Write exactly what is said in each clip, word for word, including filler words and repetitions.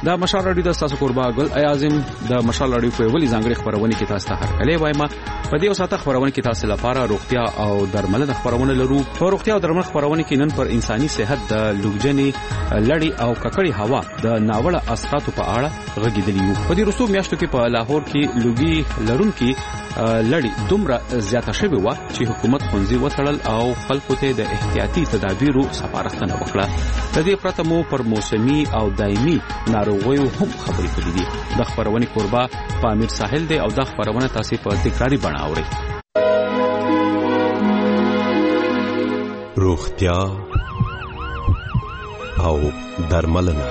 دا مشال رادیو د تاسو قربا ګل اعظم د مشال رادیو په ولی ځانګړي خبرونه کې تاسو ته هرکلی وایم. په دې وساته خبرونه کې تاسو لپاره روغتیا او درملنه خبرونه لرو. په روغتیا او درملنه خبرونه کې نن پر انساني صحت د لوګجنې لړۍ او ککړې هوا د ناوړه اثراتو په اړه غږیدلی یو. په دې رسوب میاشتو کې په لاهور کې لوګي لرونکي لړۍ دومره زیاته شوې و چې حکومت خونځي وتړل او خلکو ته د احتیاطي تدابیرو سپارښتنه وکړه. د دې پرته مو پر موسمي او دایمي ناروغیو هم خبرې کړې دي. د خبرونې قربا پامیر ساحل دی او د خبرونه تاسو په تکراری بڼه اورئ. روغتیا او درملنه.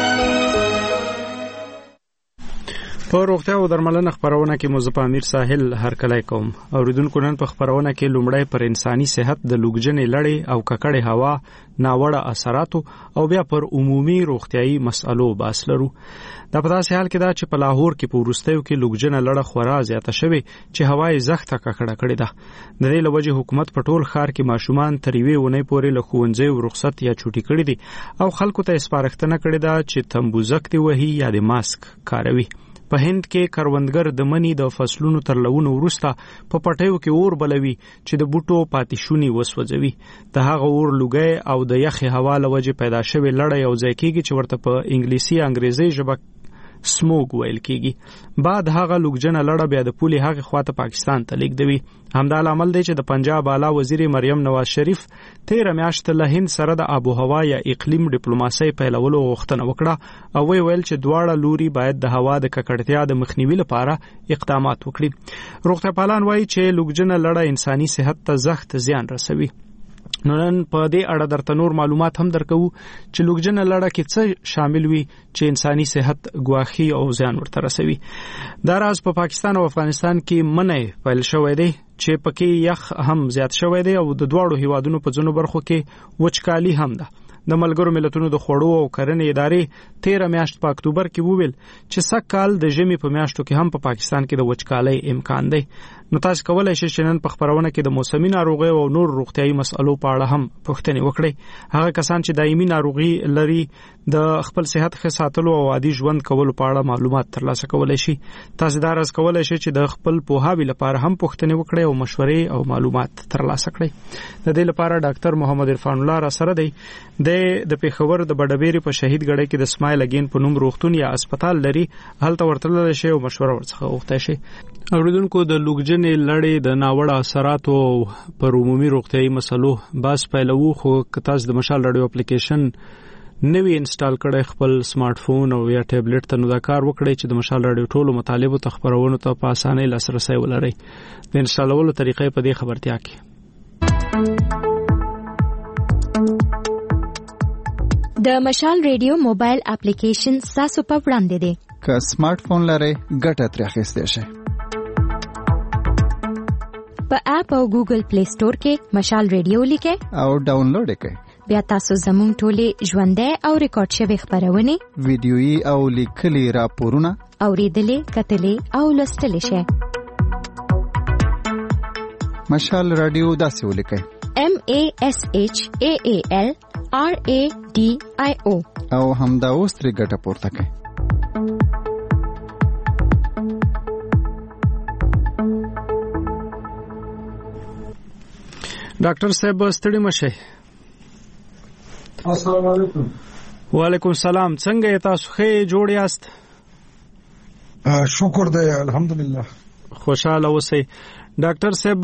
په روغتیا او درملنه خبرونه کې مو زه پامیر ساحل هرکلی کوم. اوریدونکو نن په خبرونه کې لومړی پر انساني صحت د لوګجنې لړۍ او ککړې هوا ناوړه اثراتو او بیا پر عمومي روغتیايي مسالو بحث لرو. دا په داسې حال کې دا چې په لاهور کې په وروستیو کې لوګجنه لړه خورا زیاته شوې چې هوا یې زخته ککړه کړې ده. د دې له وجې حکومت په ټول ښار کې ماشومان تر یوې اونۍ پورې له ښوونځیو رخصت یا چوټي کړي دي او خلکو ته سپارښتنه کړې ده چې تنبوزک دې وهي یا د ماسک کاروي. په هند کې کروندګر د منی د فصلونو تر لونو وروسته په پټیو کې اور بلوي چې د بوټو پاتې شونی وسوځوي. د هغه اور لوګي او د یخي هوا له وجې پیدا شوی لړۍ او ځای کېږي چې ورته په انګلیسي انګریزي ژبه سموګ ویل کېږي. بعد هغه لوګجنه لړه بیا د پولي هغه خواته پاکستان ته لیږدوي. همدا عمل دی چې د پنجاب اعلی وزیر مریم نواز شریف تیر میاشت له هند سره د آب و هوا یا اقلیم ډیپلوماسي پیلولو غوښتنه وکړه او وی ویل چې دواړه لوري باید د هوا د ککړتیا د مخنیوي لپاره اقدامات وکړي. روغتیاپالان وایي چې لوګجنه لړه انساني صحت ته سخت زیان رسوي. نو نن په دې اړه درته نور معلومات هم درکو چې لوګجنه لړه کې څه شامل وي چې انساني صحت ګواخي او زیان ورته رسوي. دا راز په پاکستان او افغانستان کې منې پیل شوی دی چې پکې یخ هم زیات شوی دی او د دواړو هیوادونو په ځینو برخو کې وچکالي هم ده. د ملګرو ملتونو د خوړو او کرنې ادارې تیر میاشت په اکتوبر کې وویل چې سږ کال د ژمي په میاشتو کې هم په پا پاکستان کې د وچکالۍ امکان دی. نو تاسو کولای شئ چې نن په خبرونه کې د موسمي ناروغیو او نور روغتیايي مسالو په اړه هم پوښتنې وکړئ. هغه کسان چې دایمي ناروغي لري د خپل صحت ښه ساتلو او عادي ژوند کولو په اړه معلومات ترلاسه کولای شي. تاسو دا راز کولای شئ چې د خپل پوهاوي لپاره هم پوښتنې وکړئ او مشورې او معلومات ترلاسه کړئ. د دې لپاره ډاکټر محمد عرفان الله را سره دی. د پیښور د بډبېری په شهید ګړی کې د اسماعیل اگین په نوم روغتون یا هسپتال لري. هلته ورتلل شي او مشوره ورڅخه وغوښتای شي. اوریدونکو د لوګجنې لړۍ د ناوړه اثراتو پر عمومي روغتیايي مسلو باس پیلوو. خو که تاسو د مشال رادیو اپلیکیشن نوی انسټال کړئ خپل سمارټ فون او یا ټابلیټ ته، نو دا کار وکړئ چې د مشال رادیو ټولو مطالبو ته خبرونو ته په اسانۍ لاسرسی ولرئ. د انسټالولو طریقې په دې خبرتیا کې د مشال رادیو موبایل اپلیکیشن تاسو په وړاندې دی. که سمارټ فون لرئ ګټه ترې اخیستی شئ. په اپ او ګوګل پلی سٹور کې مشال رادیو لیکئ او ډاونلوډ یې کړئ. بیا تاسو زموږ ټولې ژوندۍ او ریکارډ شوي خبرونه، ویډیويي او لیکلي راپورونه اوریدلې، کتلې او لوستلې شئ. مشال رادیو داسې ولیکئ: M A S H A A L R A D I O او همدا اوس ترې ګټه پورته کړئ. ډاکټر صاحب ستړي مشه. السلام علیکم. وعلیکم السلام. څنګه تاسو ښه جوړ یاست؟ شکر دی الحمدلله. خوشاله اوسئ. ډاکټر صاحب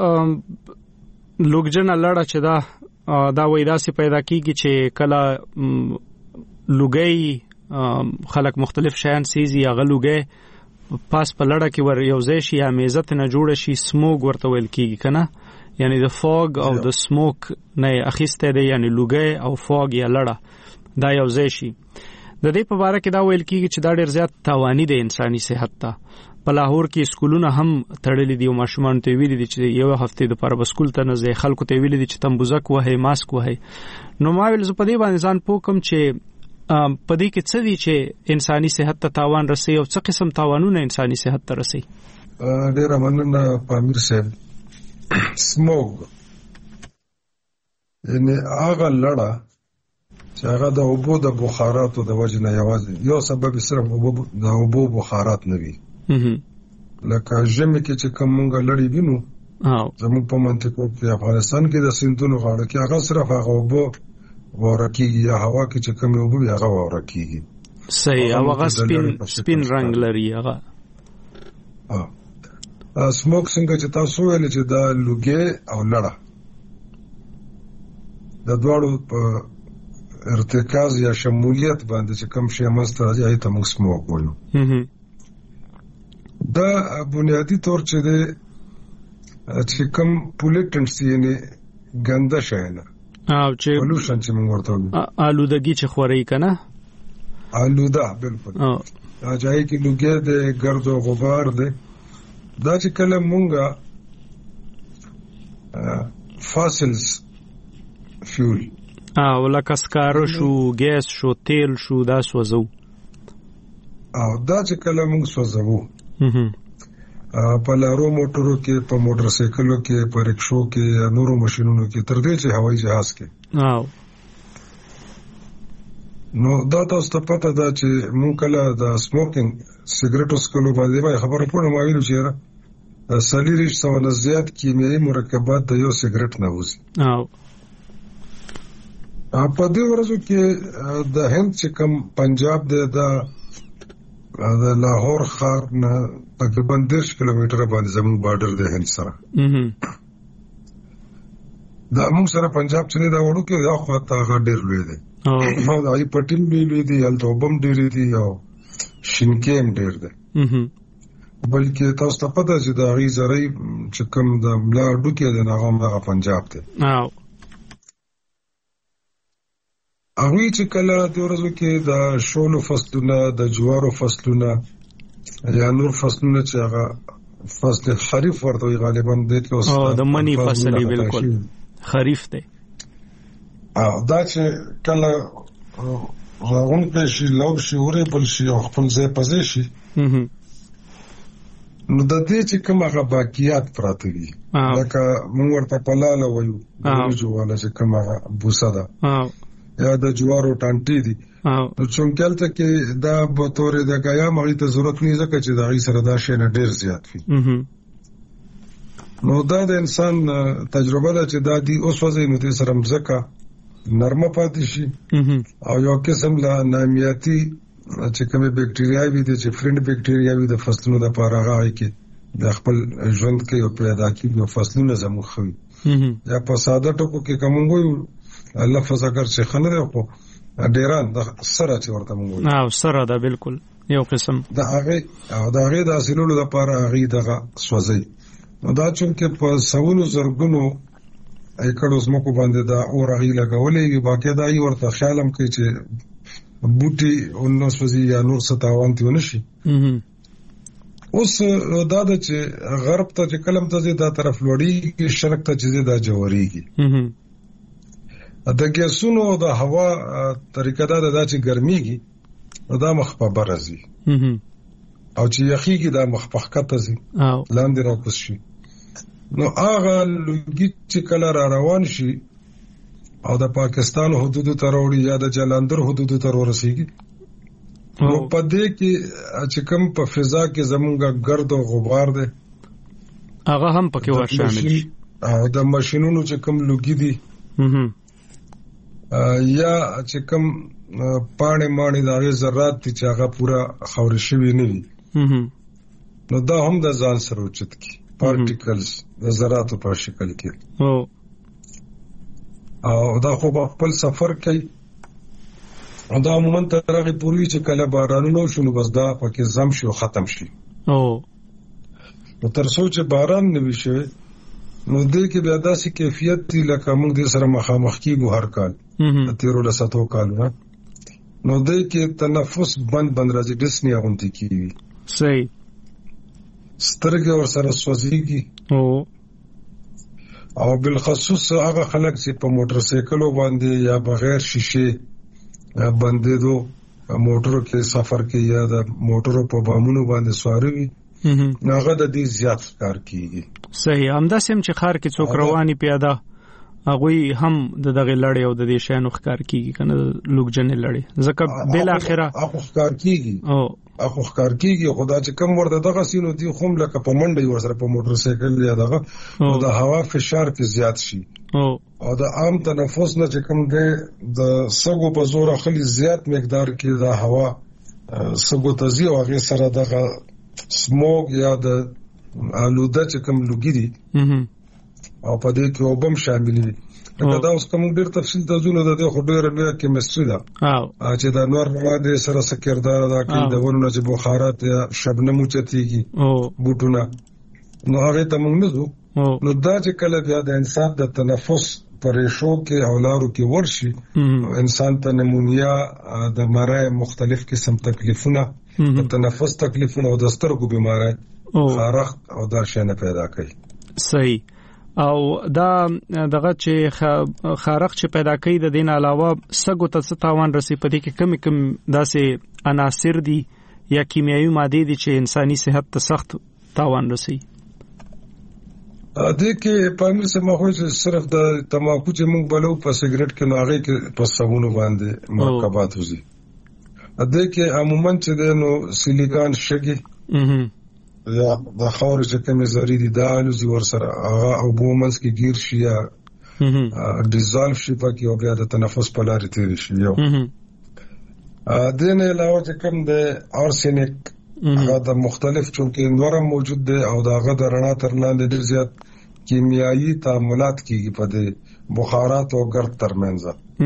لوګجنه لړه چې دا دا وای داسې پیدا کیږي چې کله لوګي خلک مختلف شیان سيزي هغه لوګي پاس په لړه کې ور یو ځای شي یا میزت نه جوړ شي، سموګ ورته ویل کیږي کنه، یعنی د فوګ او د سموک نه اخیسته دی، یعنی لوګي او فوګ یا لړه دا یو ځای شي. د دې په اړه کې دا ویل کیږي چې دا ډیر زیات تاواني دی انساني صحت ته. په لاهور کې سکولونه هم تړلې دي او ماشومان ته ویلي دي چې یو هفته د پر بسکول ته نه ځي، خلکو ته ویلي دي چې تنبوزک وهي، ماسک وهي. نو ما ویل زه په دې باندې ځان پوکم چې په دې کې څه دي چې انساني صحت ته تاوان رسي او څه قسم تاوانونه انساني صحت ته رسي. ډیر مننه پامیر صاحب. سموګ یعنی هغه لړه چې هغه د اوبو د بخاراتو د وجه نه یوازې یو سبب صرف اوبو د اوبو بخارات نه وي لکه ژمي کې چې کوم مونږ لړۍ وینو زموږ په منطقو کې افغانستان کې د سیندونو غاړه کې هغه صرف هغه اوبو ورکیږي یا هوا کې چې کوم اوبو هغه ورکیږي. صحیح. او هغه سپین سپین رنگ لري هغه. ا سموک څنګه چې تاسو ویل چې دا لوګي او لړه د دواړو په ارتکاز یا شمولیت باندې چې کوم شی مست راځي هغه ته موږ سموک وایو. دا بنیادی طور چې د چې کوم پولیټنټس یې ګنده شي نه او چې پولوشن چې موږ ورته وایو آلودګي چې خوري کنه آلوده بالکل دا ځای کې لوګي د ګرد او غبار ده دا چې کله مونږه فاسلز فیول او لکه سکاره شو ګیس شو تیل شو دا سوځو او دا چې کله مونږ سوځو په لارو موټرو کې په موټر سایکلو کې په رکشو کې نورو ماشينونو کې تر دې چې هوایي جهاز کې او نو دا تاسو ته پته ده چې مونږ کله د سموکینګ سیګریټو سکلو باندې خبره کوو ما ویلو چې سلیریش څونه زیات کیمیاوي مرکبات د یو سیګریټ نه وځي. او په دې ورځو کې د هند چې کوم پنجاب د د لاهور ښار نه تقریبا دېرش کیلومتره باندې زموږ بارډر د هند سره دا موږ سره پنجاب چې دا وړو کې دا خو ته ډېر لوی دی او دا ای پټین لوی دی التوبم ډېر دی او شینکیم ډېر دی بلکې تاسو ته پته چې دا غي زری چې کوم د ملا ډوکې د نغم د پنجاب دی او هغه چې کله د ورځو کې د شولو فصلونه د جوارو فصلونه یا نور فصلونه چې هغه فصل خریف ورته غالبا د اوس او د منی فصلې بالکل خریف دی او دا چې کله راغون په شي لوب شي ورې بل شي خپل ځای پځې شي نو د دې چې کوم هغه باقیات پراته دي لکه موږ ورته پلاله وایو د جوړه چې کوم هغه بوسه ده یا د جوارو ټانټي دي نو څنګه ته کې دا په تورې د غیا مغې ته ضرورت نه ځکه چې دا غي سره دا شی نه ډیر زیات وي نو دا د انسان تجربه ده چې دا دی اوس وځي نو د سره مزکه نرمه پاتې شي او یو قسم لا نامیاتي چې کومه بکټریاوي دي چې فرند بکټریاوي د فصلونو د پاره غاړي کې د خپل ژوند کې او پیدا کیږي نو فصلونه زموږ خوي یا په ساده ټکو کې کوم وایو لفظ اگر چې خنره خو ډیران د سره چې ورته مونږ وایو او سره دا بالکل یو قسم د هغه او د هغه د اصلولو لپاره هغه دغه سوځي نو دا چې په سوونو زرګونو ایکړو سمکو باندې دا اور هغه لګولې باقي دا یو ورته خیالم کوي چې بوټي او نو سوځي یا نور ستاوان دی ونشي اوس دا د چې غرب ته چې کلم ته دا طرف لوړی کې شرق ته چې دا جوړیږي د ګیسونو د هوا طریقه دا د چې ګرميږي دا مخ په برزي او چې یخيږي دا مخ په خطه زی لاندې راکوس شي نو هغه لږی چې کله را روان شي او د پاکستان حدود ته وروړي یا د جلندر حدود ته ورسیږي نو په دې کې چې کوم په فضا کې زمونږه ګرد او غبار ده هغه هم پکې ور شامل شي او د ماشينونو چې کوم لږی دي یا چې کوم پاڼې ماڼې د هغه ذرات چې هغه پورا خاور شوی نه وي نو دا هم د ځان سره اوچت کی پارټیکلز د ذراتو په شکل کې او او دا خو په خپل سفر کوي او دا عموما تر هغه پوری چې کله بارانونو شنو بس دا پکې زم شي او ختم شي او نو تر څو چې باران نه وشي نو دې کې بیا داسې کیفیت دی لکه موږ دې سره مخامخ کیږو هر کال تیرو لساتو کال نه نو دې کې تنفس بند بند راځي ډسنی غونډه کیږي صحیح سترګې ور سره سوځيږي او او بالخصوص هغه خلک چې په موټر سایکلو باندې یا بغیر شیشه باندې دو موټرو کې سفر کې یا د موټرو په بامونو باندې سواري هغه د دې زیات کار کیږي صحیح همدا سم چې خار کې څوک رواني پیاده هغه هم د دغه لړۍ او د دې شانو ښکار کیږي کنه لوګجنې لړۍ ځکه بل اخره هغه ښکار کیږي او هغه ښکار کیږي خدا چې کم ورته دغه سینو دی خو لکه په منډه ور سره په موټر سایکل یا دغه د هوا فشار کې زیات شي او او د عام تنفس نه چې کم دی د سګو په زور خلی زیات مقدار کې د هوا سګو تزي او هغه سره دغه سموګ یا د آلوده چې کم لوګي دي او په دې کې وبم شامل دي دا دا اوس کوم ډیر تفصیل ته ځو د دې خو ډیر لوی کیمستري ده او چې د نور مواد سره سکردار دا کې د ورونو چې بخارات یا شبنم چتيږي او بوټونه نو هغه ته موږ نه ځو نو دا چې کله بیا د انسان د تنفس پریشو کې اولارو کې ورشي انسان ته نمونیا د مرای مختلف قسم تکلیفونه د تنفس تکلیفونه او د سترګو بیماری خارخ او دا شنه پیدا کوي صحیح او دا دغه چې خارخ چې پیدا کوي د دین علاوه سګو ته څه تاوان رسي پدې کې کم کم داسې عناصر دي یا کیمیاوي ماده دي چې انساني صحت ته سخت تاوان رسي ا دې کې پامیر سم خو چې صرف د تماکو چې موږ بلو په سیګریټ کې ناغه کې په صابونو باندې مرکبات وزي ا دې کې عموما چې نو سیلیکان شګي یا د خاور چې کومې زری دي دا الوزي ور سره هغه او بومنس کې گیر شي یا ډیزالف شي پکې او بیا د تنفس په لارې تیر شي یو ا دې نه علاوه چې کوم د ارسنیک هغه د مختلف چونکې نورم موجود دی او دا هغه د رڼا تر لاندې ډیر زیات کیمیاوي تعاملات کیږي په دې بخارات او ګرد ترمنځ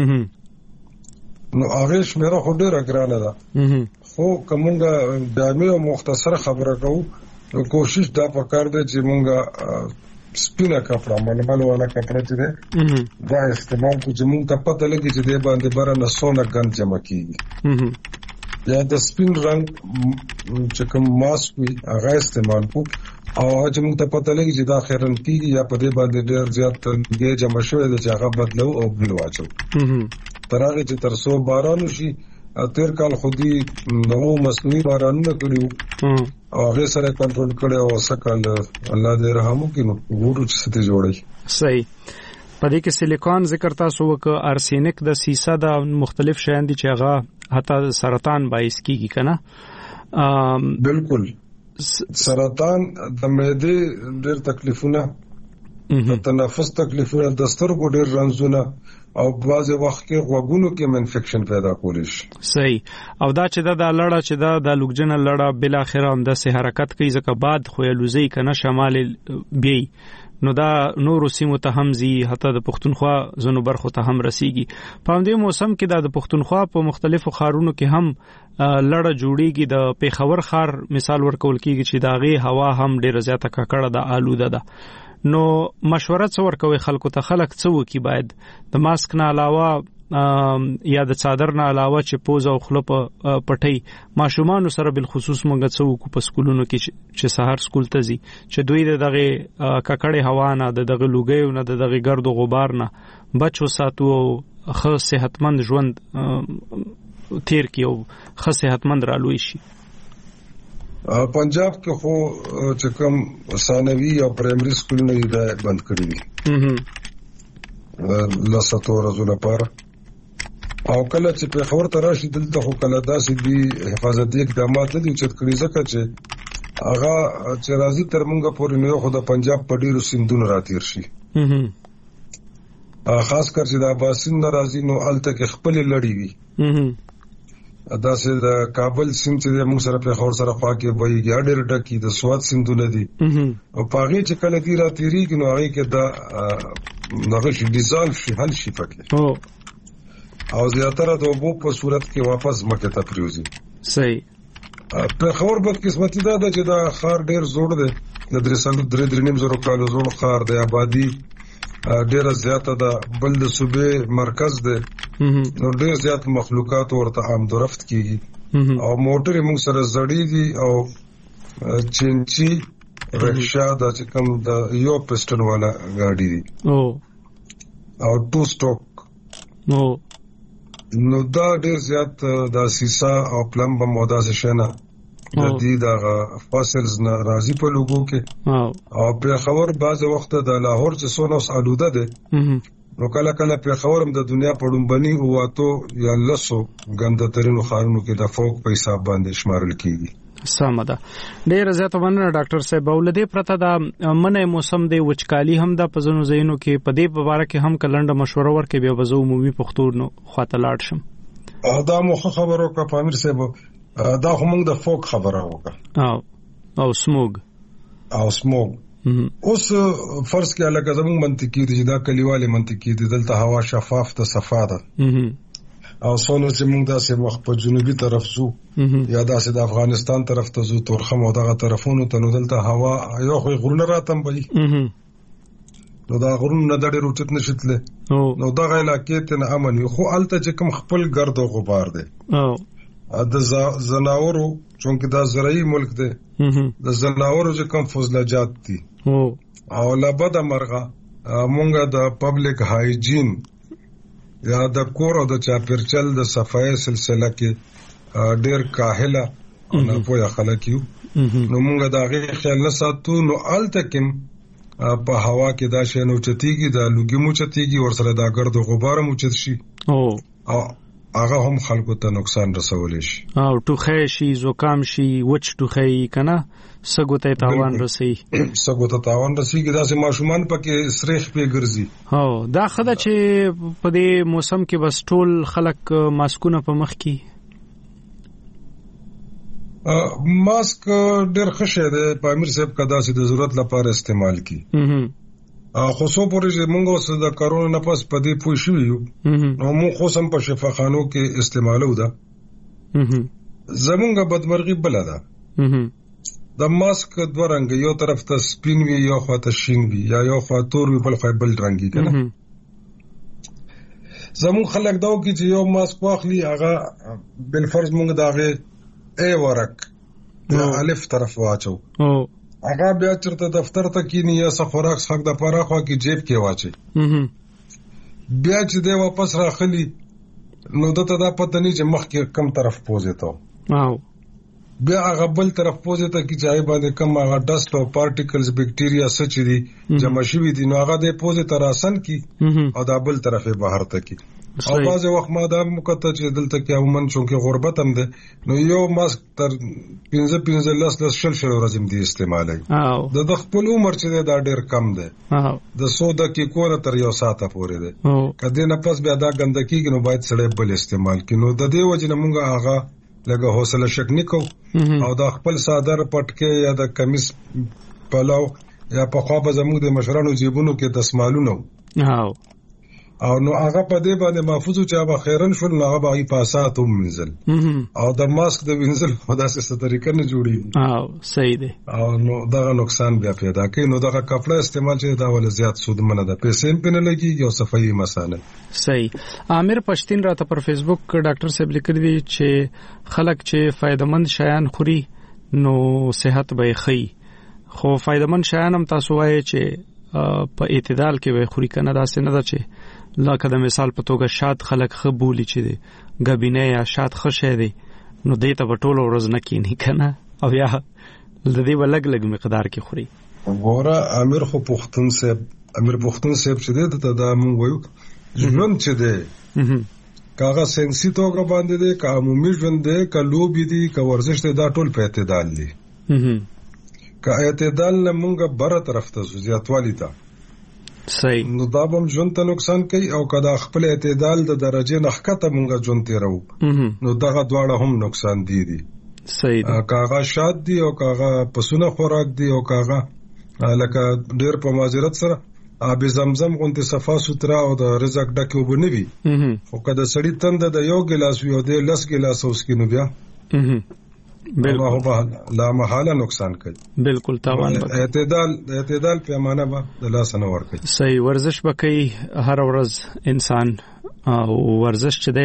نو هغه شمیره خو ډیره ګرانه ده خو کومه دامه او مختصر خبره کوو کوشش دا پکار دی چې مونږه سپینه کپڑا ململ والا کپڑا چې ده دا استعمال کو چې مونږ ته پته لګي چې د باندې بار نه سونه ګند جمع کیږي یا د سپین رنگ چې کوم ماسک وي هغه استعمال کو او چې مونږ ته پته لګي چې دا خیرن کیږي یا په دې باندې ډیر زیات تنګي جمع شوی د هغه بدلو او بل واچو ترغه چې تر څو باران شي تیر کال خودي نو مصنوعي بارانونه کړیو او هغه سره کنټرول کړي او سکل الله دې رحم وکړي نو ګورو چې ستې جوړي صحیح پدې کې سیلیکون ذکر تاسو وک ارسینیک د سیسه د مختلف شیان دي چې هغه حتی سرطان باعث کیږي کنه بالکل سرطان د معدې ډېر تکلیفونه د تنفس تکلیفونه د سترګو ډېر رنځونه او بعض وخت کې غوګونو کې انفیکشن پیدا کولی شي صحیح او دا چې دا د لړه چې دا د لوګجن لړه بل اخر هم د سه حرکت کوي ځکه بعد خو لوزي کنه شمال بي نو دا نور سیمو ته هم زی حتی د پښتونخوا زونو برخو ته هم رسیږي په همدې موسم کې د پښتونخوا په مختلفو خارونو کې هم لړه جوړیږي د پیښور خار مثال ورکول کیږي چې داغه هوا هم ډیره زیاته ککړه ده آلوده ده نو مشوره څور کوي خلکو ته خلک څه وکي باید د ماسک نه علاوه یا د صادر نه علاوه چې پوز او خلپ پټي ماشومان سره بل خصوص مونږ څه وکړو په سکولونو کې چې سحر سکول ته ځي چې دوی دغه ککړې هوا نه دغه لوګي نه دغه ګرد او غبار نه بچو ساتو او ښه صحتمند ژوند تیر کیو ښه صحتمند رالوي شي پنجاب کې خو چې کوم ثانوي او پرایمري سکولونه یې بند کړی دي لاساتو ورځو لپاره او کله چې په خبر تراشي دلته خو کله داسې دي حفاظتي اقدامات دي چې کړي ځکه چې هغه چې راځي تر موږ پورې نه خو د پنجاب په ډیرو سیندونو راتیر شي خاص کر چې د باسین ناراضي نو الته کې خپل لړۍ وي دا سه د کابل سیند چې موږ سره په خور سره خوا کې وایي ګاډر ډکی د سواد سیندونه دي او پاغي چې کله دی را تیریږي نو هغه کې دا نغش ډیزالف شي حل شي پکې او زیاتره د وبو په صورت کې واپس مکه ته پریوزي صحیح په خبر بد قسمتي دا ده چې دا خار ډیر زوړ دی د درسلو درې درې نیم زره کالو زوړ خار دی آبادی ډیر زیاته ده بل د صوبې مرکز دی نو ډیر زیات مخلوقات ورته آمد و رفت کیږي او موټر موږ سره زړی دي او چینچی رکشا دا چې کوم د یو پسټن والا ګاډي دي او او ټو سټاک نو نو دا ډیر زیات د سیسا او پلمب مودا شنه د دې د فاسلز نه راځي په لوګو کې او په خبر بعض وخت د لاهور چې سونوس آلوده ده نو کله کله په خبرم د دنیا په ډومبني هواتو یا لسو ګنده ترینو خارونو کې د فوق په حساب باندې شمارل کیږي. سمه ده. ډېر زیات مننه ډاکټر صاحب. ولدي پرته دا منې موسم دی وچکالي هم د پزونو زینو کې په دې په اړه کې هم کلنډه مشوره ورکې بیا وزو عمومي پښتون خواته لاړ شم. دا مو خبرو کا پامیر صاحب دا هم د فوق خبره وکړه او او سموګ او سموګ اوس فرض کې الګا زموږ منطقي دي دا کلیوالي منطقي دي دلته هوا شفاف ته صفا ده او څونه چې موږ داسې وخت په جنوبي طرف زو یا داسې د افغانستان طرف ته زو تورخم او دغه طرفونو ته نو دلته هوا یو خو غرونه راتم بلی نو دا غرونه د ډېر اوچت نشتله نو دغه علاقې ته امن خو الته چې کوم خپل ګرد او غبار دی او د زناورو چونکه دا زرعي ملک دی د زناورو چې کوم فضلجات دي او لابد مرغه مونږه د پبلک هایجین یا د کور او د چاپیرچل د صفای سلسله کې ډېر کاهله او نه پوهه خلک یو نو مونږه دا غي خیال نه ساتو نو التکم په هوا کې دا شی نو چتیږي دا لوګي مو چتیږي ور سره دا ګرد غبار مو چت شي او هغه هم خلکو ته نقصان رسولی شي او ټوخی شي زکام شي وچ ټوخی کنه سګو ته تاوان رسي سګو ته تاوان رسي کې داسې ماشومان پکې سریخ په ګرځي. هو دا خدای چې په دې موسم کې بس ټول خلک ماسکونه په مخ کې ماسک ډېر ښه دی په امیر صاحب کدا چې د ضرورت لپاره استعمال کی خو څو پورې چې موږ اوس د کرونا نه پس په دې پوه شو یو نو موږ خو سم په شفاخانو کې استعمالو ده زمونږ بدمرغي بل ده د ماسک دوه رنګ یو طرف ته سپین وی یو خوا ته شین وی یا یو خوا تور وی بل خوا بل رنگي کنه زمون خلک داو کې چې یو ماسک واخلي هغه بل فرض موږ داغه ای ورک د الف طرف واچو هغه بیا چرته دفتر ته کینی یا سفراک څخه د پاره خو کې جیب کې واچي بیا چې دی واپس راخلی نو دته دا پته نه چې مخ کې کم طرف پوزې ته او بیا هغه بل طرف پوزې ته کې ځای باندې کم هغه ډست او پارټیکلز بکټیریا سچ دي جمع شوي دي نو هغه د پوزې ته راسن کی او دا بل طرفه بهر ته کی او بعض وخت ما دا مکته چې دلته کې عموما چونکه غربت هم ده نو یو ماسک تر پنځه پنځه لس لس شل شل ورځې دی استعمالي د د خپل عمر چې دا ډېر کم ده د سو دقیقو تر یو ساعته پورې ده کله نه پس بیا دا ګندګي کې نو باید سړی بل استعمال کړي نو د دې وجه نه مونږه هغه لګه حوصله شک نکو او دا خپل صادر پټکي یا د کمیس پلاو یا په خوا به زموږ د مشرانو جیبونو کې دسمالونه او نو هغه په دې باندې محفوظ چې هغه خیرن شول نو هغه به پاسات هم منزل او د ماسک د وینځل په داسې څه طریقه نه جوړي او صحیح دی او نو دا نقصان بیا پیدا کوي نو دا کپڑا استعمال چې دا ول زیات سود منه ده پیسې هم پنه لګي یو صفایي مساله. صحیح. عامر پښتين راته پر فیسبوک ډاکټر صاحب لیکلی دی چې خلک چې فائدمند شیان خوري نو صحت به خي خو فائدمند شیان هم تاسو وایي چې په اعتدال کې به خوري کنه دا څه نه ده چې لکه د مثال په توګه شاد خلک خبولي چې دی غبینه یا شاد خشه دی نو دې ته بټول ورځ نه کینی کنه او یا د دې ولګ لګ مقدار کې خوري. وګوره امیر خو پښتون صاحب امیر پښتون صاحب چې دی ته دا مونږ وایو ژوند چې دی کاغه سنسي توګه باندې دی کا عمومي ژوند دی کا لوبي دی کا ورزش دی دا ټول په اعتدال دی کا اعتدال نه مونږه بره طرف ته زیاتوالی تا صحیح نو دا به ژوند ته نقصان کوي او کدا خپل اعتدال د درجه نخکته مونږه ژوند تیرو نو دغه دواړه هم نقصان دي دي. صحیح. کاغه شاد دي او کاغه پسونه خوراک دي او کاغه لکه ډېر په معذرت سره آب زمزم غونډه صفا سوترا او د رزق ډکه وبنوي او کدا سړی تند د یو ګلاس وي او د لس ګلاس اوس کې نو بیا بالکل لا محاله نقصان کوي. بالکل تاوان به اعتدال اعتدال پیمانه به د لاس نه ور کوي. صحیح. ورزش وکي هر ورځ انسان او ورزش چې دی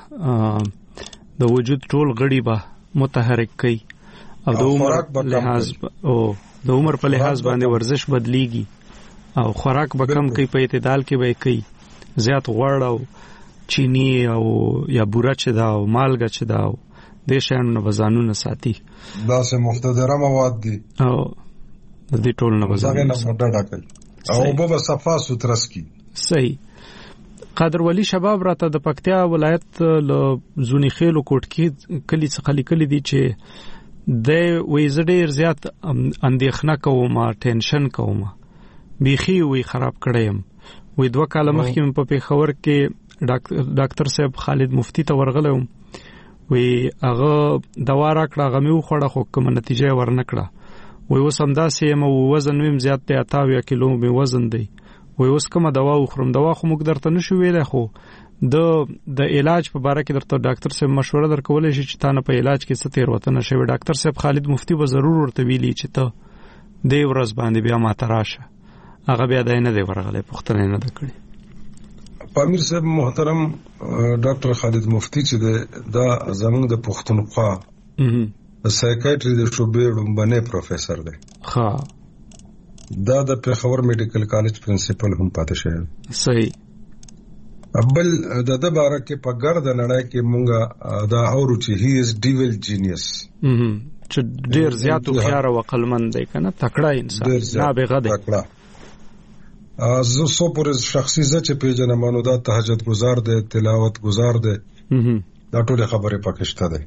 هغه د وجود ټول غړي به متحرک کوي او د عمر لحاظ او د عمر په لحاظ باندې ورزش بدليږي او خوراک به کم کوي په اعتدال کې به کوي زیات غوړ او چینی او یا بوره چې دا او مالګه چې دا د شانو نه وزانونه ساتي دا سه مختدره مواد دي او د دې ټول نه وزانونه نه ډډه کوي او به صفا سوترس کی. صحیح. قادر ولی شباب راته د پکتیا ولایت له زونی خیلو کوټکی کلی څخه لیکل دي چې د وې زړه زیات اندېښنه کوم ټینشن کوم بیخي وی خراب کړم وې دوه کاله مخکې په پیښور کې ډاکټر صاحب خالد مفتی ته ورغلم وې هغه دوا راکړه هغه مې وخوړه خو کوم نتیجه ورنکړه وې اوس هم داسې یم وزن ویم زیات دی اتاویا کیلو مې وزن دی وې اوس کومه دوا وخورم دوا خو موږ درته نشو ویلای خو د د علاج په اړه کې درته ډاکټر صاحب مشوره درکولای شي چې تاسو په علاج کې څه تیروتنه شوی ډاکټر صاحب خالد مفتی به ضرور ورته ویلي چې ته د ورځ باندې بیا ما تراشه هغه بیا دای نه دی ورغلی پښتنه نه دکړي پامیر صاحب محترم ډاکټر خالد مفتی چې دا زموږ د پښتونخوا د سایکیاتری د شوبې لومبنه پروفیسور دی ها دا د پیښور میډیکل کالج پرنسپل هم پاتې شوی صحیح ابل د د باره کې په ګرد نړۍ کې مونږه دا اورو چې هی از ډیول جینیس چې ډیر زیات خيار او عقلمند دی کنه تکړه انسان نابغه دی تکړه زه سو پر شخصي ځکه چې پیژنم نو دا تهجد گزار دی تلاوت گزار دی دا ټول خبره پکشته دی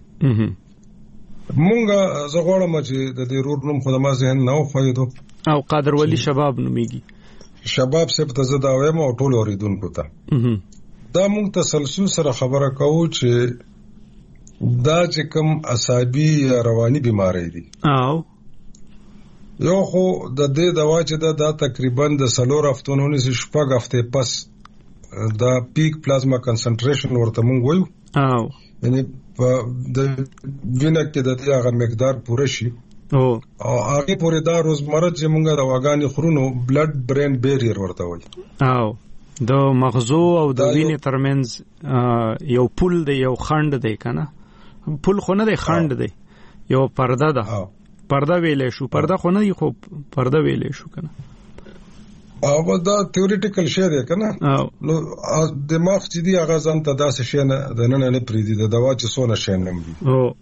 مونږه زه غواړم چې د دې رور نوم خو د ما ذهن نه خوایدو او قادر ولی شباب نوميږي شباب سپ ته زدا وایم او ټول اوریدونکو ته دا مونږ تسلسل سره خبره کوو چې دا چې کوم عصبي یا رواني بيماري دي او یو خو د دې دوا چې دا, دا تقریبا د سلور هفتونو نه شپږ هفته پس دا پیک پلازما کنسنټریشن ورته مونږ وایو او یعنی د وینه کې د دې هغه مقدار پوره شي او او هغه پورې دا روزمره چې مونږه د واګانی خورونو بلډ برین بیریر ورته وایي او د مغزو او د وینې ترمنځ یو پول دی یو خند دی کنه پول خو نه دی خند دی یو پرده ده پرده ویلې شو پرده خو نه خو پرده ویلې شو کنه او دا تیوریټیکل شی دی کنه نو دماغ چې دی هغه ځان ته داسې شی نه د نن نه پریدي د دوا چې سونه شی نه مې او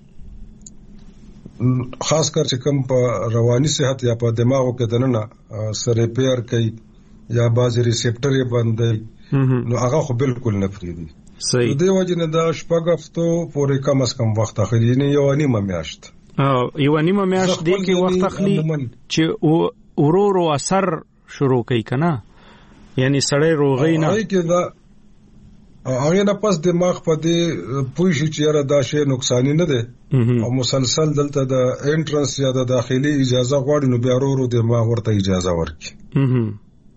خاص کر چې کوم په رواني صحت یا په دماغو کې دننه سر ریپیر کوي یا باز ریسپټر یې باندې نو هغه خو بالکل نه فریدي صحیح د وجه نه دا شپږ هفتو پورې کم از کم وخت اخلي نه یو نیمه میاشت او یو نیمه میاشت دی کې وخت اخلي چې ورورو اثر شروع کوي کنه یعنی سړی روغی نه هغه کې دا هغه نه پس دماغ په دې پوه شي چې را دا شی نقصان نه دی او مسلسل دلته د انټرنس یا د داخلي اجازه غواړي نو بیا ورو دماغ ورته اجازه ورکړي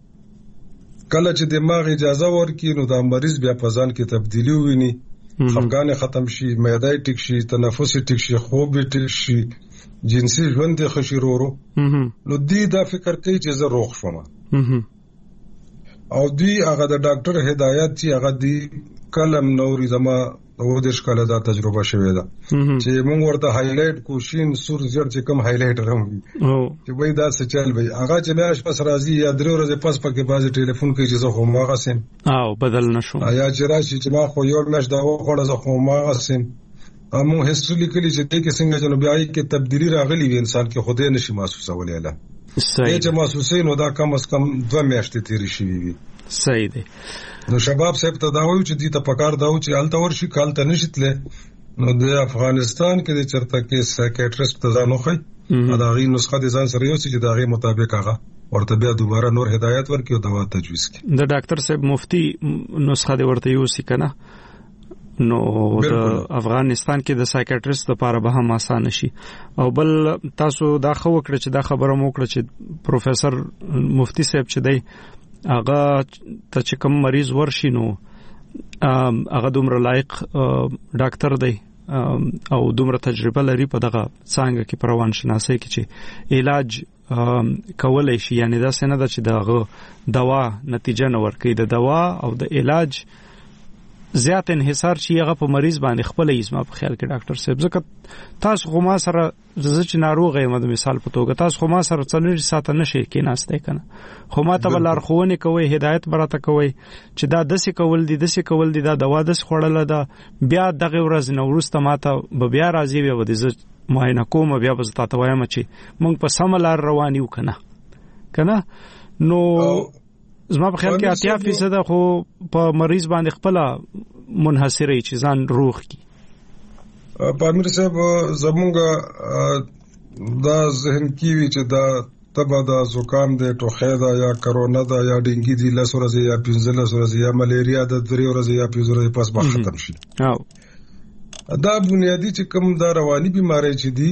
کله چې دماغ اجازه ورکړي نو دا مریض بیا په ځان کې تبدیلی وویني خفګان ختم شي معده ټیک شي تنفس ټیک شي خوب ټیک شي جنسي ژوند ښه شي ورو نو دې دا فکر کوي چې زه روغ شوم او دوی هغه د ډاکټر هدایت چې هغه دی کلم نوري زما او د ښکاله دا تجربه شوې ده چې موږ ورته هایلایټ کوشین سور زړ چې کوم هایلایټر هم چې وای دا څه چل وای هغه چې مېش پس راځي یا درې ورځې پس پکې باز ټلیفون کوي چې زه خو ما غسم او بدل نشو یا چې راشي چې ما خو یو مېش دا وخوړه زه خو ما غسم امو هیستوري لیکلي چې دې کې څنګه جنوبي کې تبدیلی راغلی وي انسان کې خوده نشي محسوسولای لا صحیح چې محسوسې نو دا کم از کم دوه میاشتې تیری شي وي صحیح دی نو شباب صاحب ته دا وایي چې دې ته پکار دا و چې الته ورشي کال ته نشیتله نو د افغانستان کې د چرته کې سایکیاټریست ته ځانو خي دا غي نسخه د ځان سره یو چې دا غي مطابق هغه ورته بیا دوباره نور هدایت ورکړي او دوا تجویز کړي د ډاکټر صاحب مفتی نسخه د ورته یو سی کنه نو د افغانستان کې د سایکیاټریست لپاره به هم آسان شي او بل تاسو دا خو وکړه چې دا خبره مو وکړه چې پروفیسور مفتی صاحب چې دی هغه ته چې کوم مریض ورشي نو هغه دومره لایق ډاکټر دی او دومره تجربه لري په دغه څنګه کې پروان شناسي کې چې علاج کولای شي یعنی دا څنګه ده چې دغه دوا نتیجه نه ورکړي د دوا او د علاج زیات انحصار شي هغه په مریض باندې خپل ایزما په خیال کې ډاکټر صاحب ځکه تاسو خو ما سره زه چې ناروغ یم د مثال په توګه تاسو خو ما سره څلور ساعت نشئ کېناسته کنه خو ما ته لارښوونه کوي هدایت براته کوي چې دا دسې کول دي دسې کول دي دا دوا دسې خوړل ده بیا دغه ورځ نو ورسته ماته بیا راځي بیا د زه معاینه کوم بیا به تاسو وایم چې مونږ په سم لار روان یو کنه کنه نو زما په خیال کې اتیا فیصد خو په مریض باندې خپل منحصرې چې ځان روغ کی. پامیر صاحب زمونږ دا ذهن کې وی چې دا تبا دا زکام دی، ټوخی دا، یا کرونا دا، یا ډینګي دی، لس ورځې یا پنځلس ورځې، یا ملیریا د درې ورځې یا پنځه ورځې پس به ختم شي. دا بنیادی چې کوم دا رواني بیماری چې دی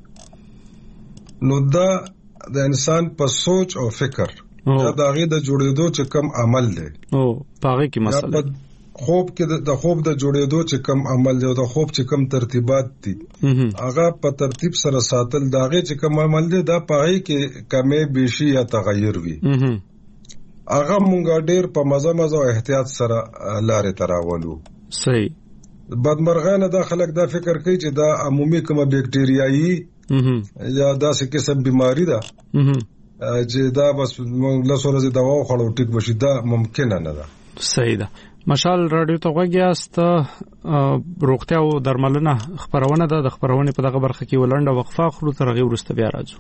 نو دا د انسان په سوچ او فکر یا د هغې د جوړېدو چې کوم عمل دی او په هغې کې مسله خوب کې د خوب د جوړېدو چې کوم عمل دی او د خوب چې کوم ترتیبات دي هغه په ترتیب سره ساتل د هغې چې کوم عمل دی دا په هغې کې کمې بیشي یا تغیر وي هغه مونږ ډېر په مزه مزه او احتیاط سره لارې ته راولو. صحیح. بدمرغانه دا خلک دا فکر کوي چې دا عمومي کومه بیکټیریایي یا داسې قسم بیماری ده چې دا بس لس ورځې دوا وخوړو ټیک بشي، دا ممکنه نه ده. صحیح ده. مشال رادیو ته غوږ یاست. روغتیا او درملنه خبرونه ده. د خبرونه په دغه برخه کې ولنډه وقفه اخلو، تر هغه وروسته بیا راځو.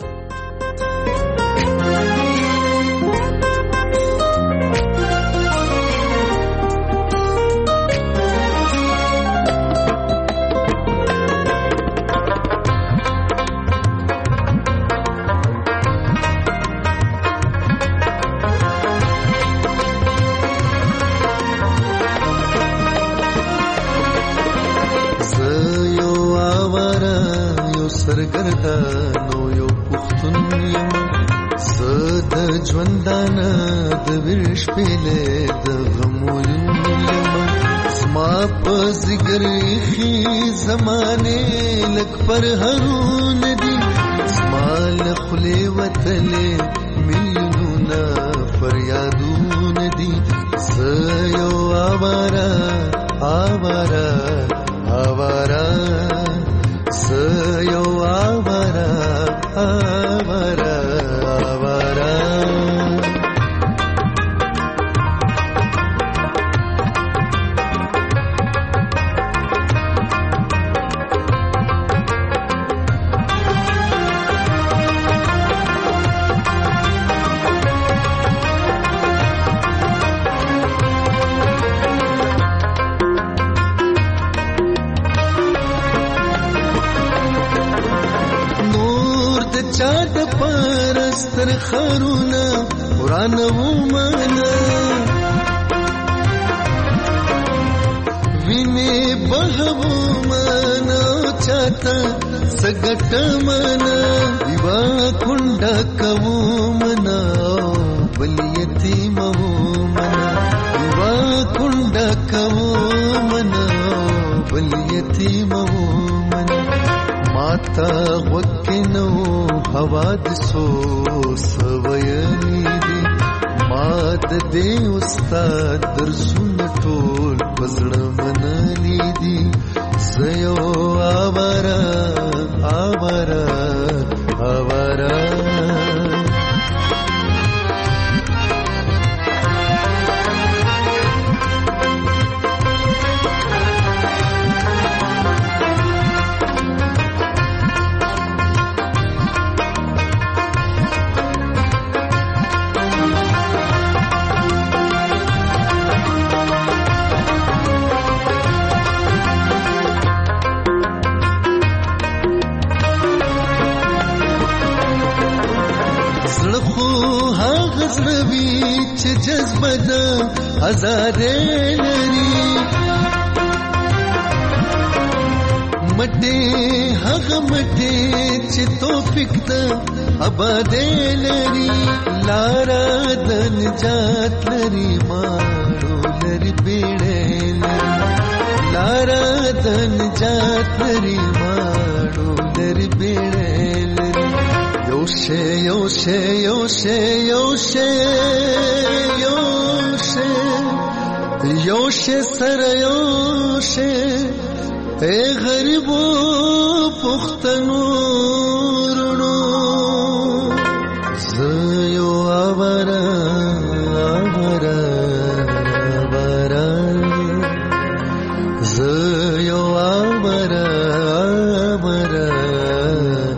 سرګردانو یو پښتون یم زه د ژوندانه د ویرش پیلې د غمو یم زما په ځګر ایښي زمانې لږ پرهرونه دي زما له خولې وتلې میلیونونه فریادونه دي زه یو آواره آواره آواره سيو آوارا آوارا آوارا چاد پرستر خرونا قرآن ومانا وینه بهو مانا چاته سګټ مانا دیوا کونډه کوو منا بل یتیم وو منا دیوا کونډه کوو منا بل یتیم وو منا ماتا وکنو حوادثو سویلی دی مات دے استاد درسون ټول پزړه منلی دی زيو آوارا آوارا آوارا جذبه د هزارې لري مټې هغه مټې چې توفیق د آبادې لري لارا د نجات لري ماړو لري بیړې لري لارا د نجات لري ماړو لري بیړې لري یوشه یوشه یوشه یوشه یوشه یوشه سره یوشه اے غریبو پختنو رونو زيو آوارا آوارا آوارا زيو آوارا آوارا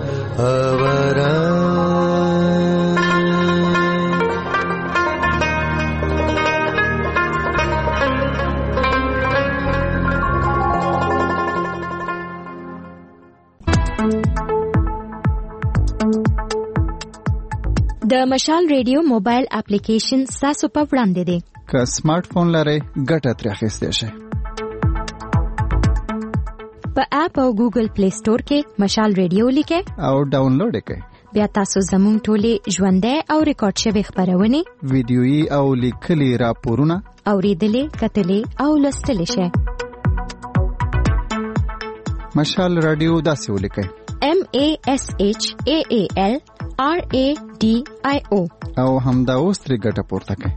آوارا د مشال ریډیو موبایل اپلیکیشن تاسو په وړاندې دی. که سمارټ فون لرئ ګټه ترې اخیستی شئ. په اپ او ګوګل پلی سٹور کې مشال ریډیو لیکئ او ډاونلوډ یې کړئ. بیا تاسو زموږ ټولې ژوندۍ او ریکارډ شوي خبرونه ویډیويي او لیکلي راپورونه اوریدلې کتلې او لوستلې شئ. مشال رادیو داسې ولیکئ: M A S H A A L R A D I O او همدا اوس ترې ګټه پورته کړئ.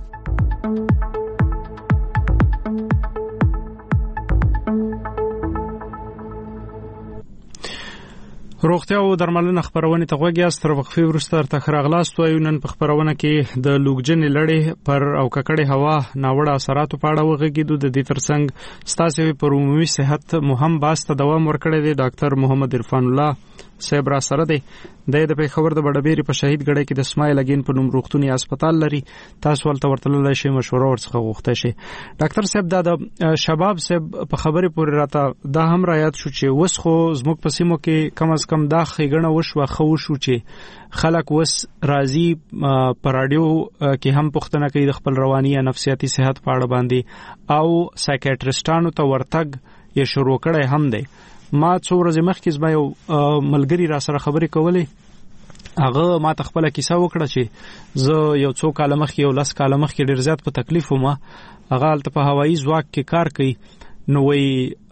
روغتیا او درملنه خبرونه ته غوږی است. تر وقفې وروسته تر خراغلاست وایو. نن په خبرونه کې د لوګجنې لړۍ پر او ککړې هوا ناوړه اثراتو په اړه وغږیدو. د دې ترڅنګ ستاسو پر عمومي صحت مهم بحث ته دوام ورکړی دی. ډاکټر محمد عرفان الله صاحب را سره دی. د پیښور د بډبېری په شهید ګړی کې د اسماعیل اگین په نوم روغتوني هسپتال لري. تاسو ولته ورتللی شئ، مشوره ورڅخه غوښته شئ. ډاکټر صاحب دا د شباب صاحب په خبرې پورې راته دا هم رایاد شو چې وس خو زموږ په سیمو کې کم از کم دا خېګنه وشوه خو شو چې خلک وس راضي پر رادیو کې هم پوښتنه کوي د خپل رواني یا نفسیاتي صحت په اړه باندې او سایکیاټریسټانو ته ورتګ یې شروع کړی هم دی. ما څو ورځې مخکې زما یو ملګری را سره خبرې کولې. هغه ما ته خپله کیسه وکړه چې زه یو څو کاله مخکې یو لس کاله مخکې ډېر زیات په تکلیف وم. هغه هلته په هوایي ځواک کې کار کوي. نو وایي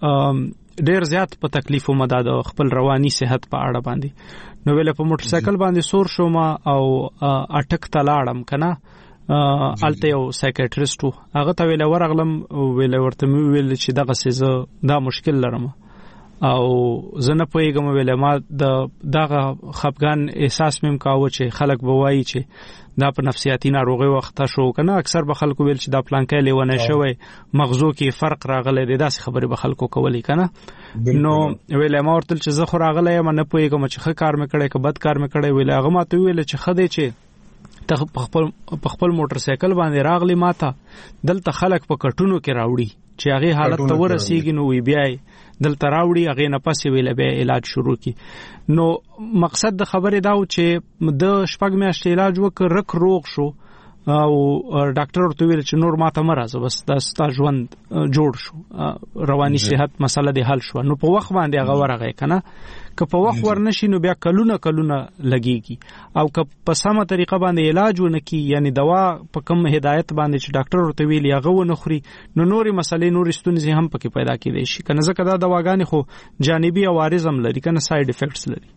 ډېر زیات په تکلیف وم دا د خپل رواني صحت په اړه باندې. نو ویله په موټر سایکل باندې سور شوم او اټک ته لاړم که نه. هلته یو سایکیاټریسټ و. هغه ته ویله ورغلم، ویله ورته مې وویل چې دغسې زه دا مشکل لرم او زه نه پوهېږم. ویله ما د دغه خفګان احساس مې هم کاوه چې خلک به وایي چې دا په نفسیاتي ناروغۍ وخته شو که نه. اکثر به خلکو ویل چې دا پلانکی لیونی شوی، مغزو کې فرق راغلی دی، داسې خبرې به خلکو کولی که نه. نو ویله ما ورته چې زه خو راغلی یم نه پوهېږم چې ښه کار مې کړی که بد کار مې کړی. ویله هغه ما ته وویل چې ښه دی چې ته په خپل موټر سایکل باندې راغلی، ما ته دلته خلک په کټونو کې راوړي چې هغې حالت ته ورسېږي نو وی بیا دلته راوړي، هغې نه پسې ویله بیا علاج شروع کړي. نو مقصد د خبرې دا و چې د شپږ میاشتې علاج وکړ، رک روغ شو او ډاکټر ورته ویل چې نور ما ته مه راځه، بس دا ستا ژوند جوړ شو، رواني صحت مسله دې حل شوه. نو په وخت باندې هغه ورغی که نه. که په وخت ورنشي نو بیا کلونه کلونه لګېږي. او که په سمه طریقه باندې علاج ونه کړي، یعنی دوا په کم هدایت باندې چې ډاکټر ورته ویلي هغه ونه خوري، نو نورې مسلې نورې ستونزې هم پکې پیدا کېدای شي که نه. ځکه دا دواګانې خو جانبي عوارض هم لري که نه، ساید افیکټس لري.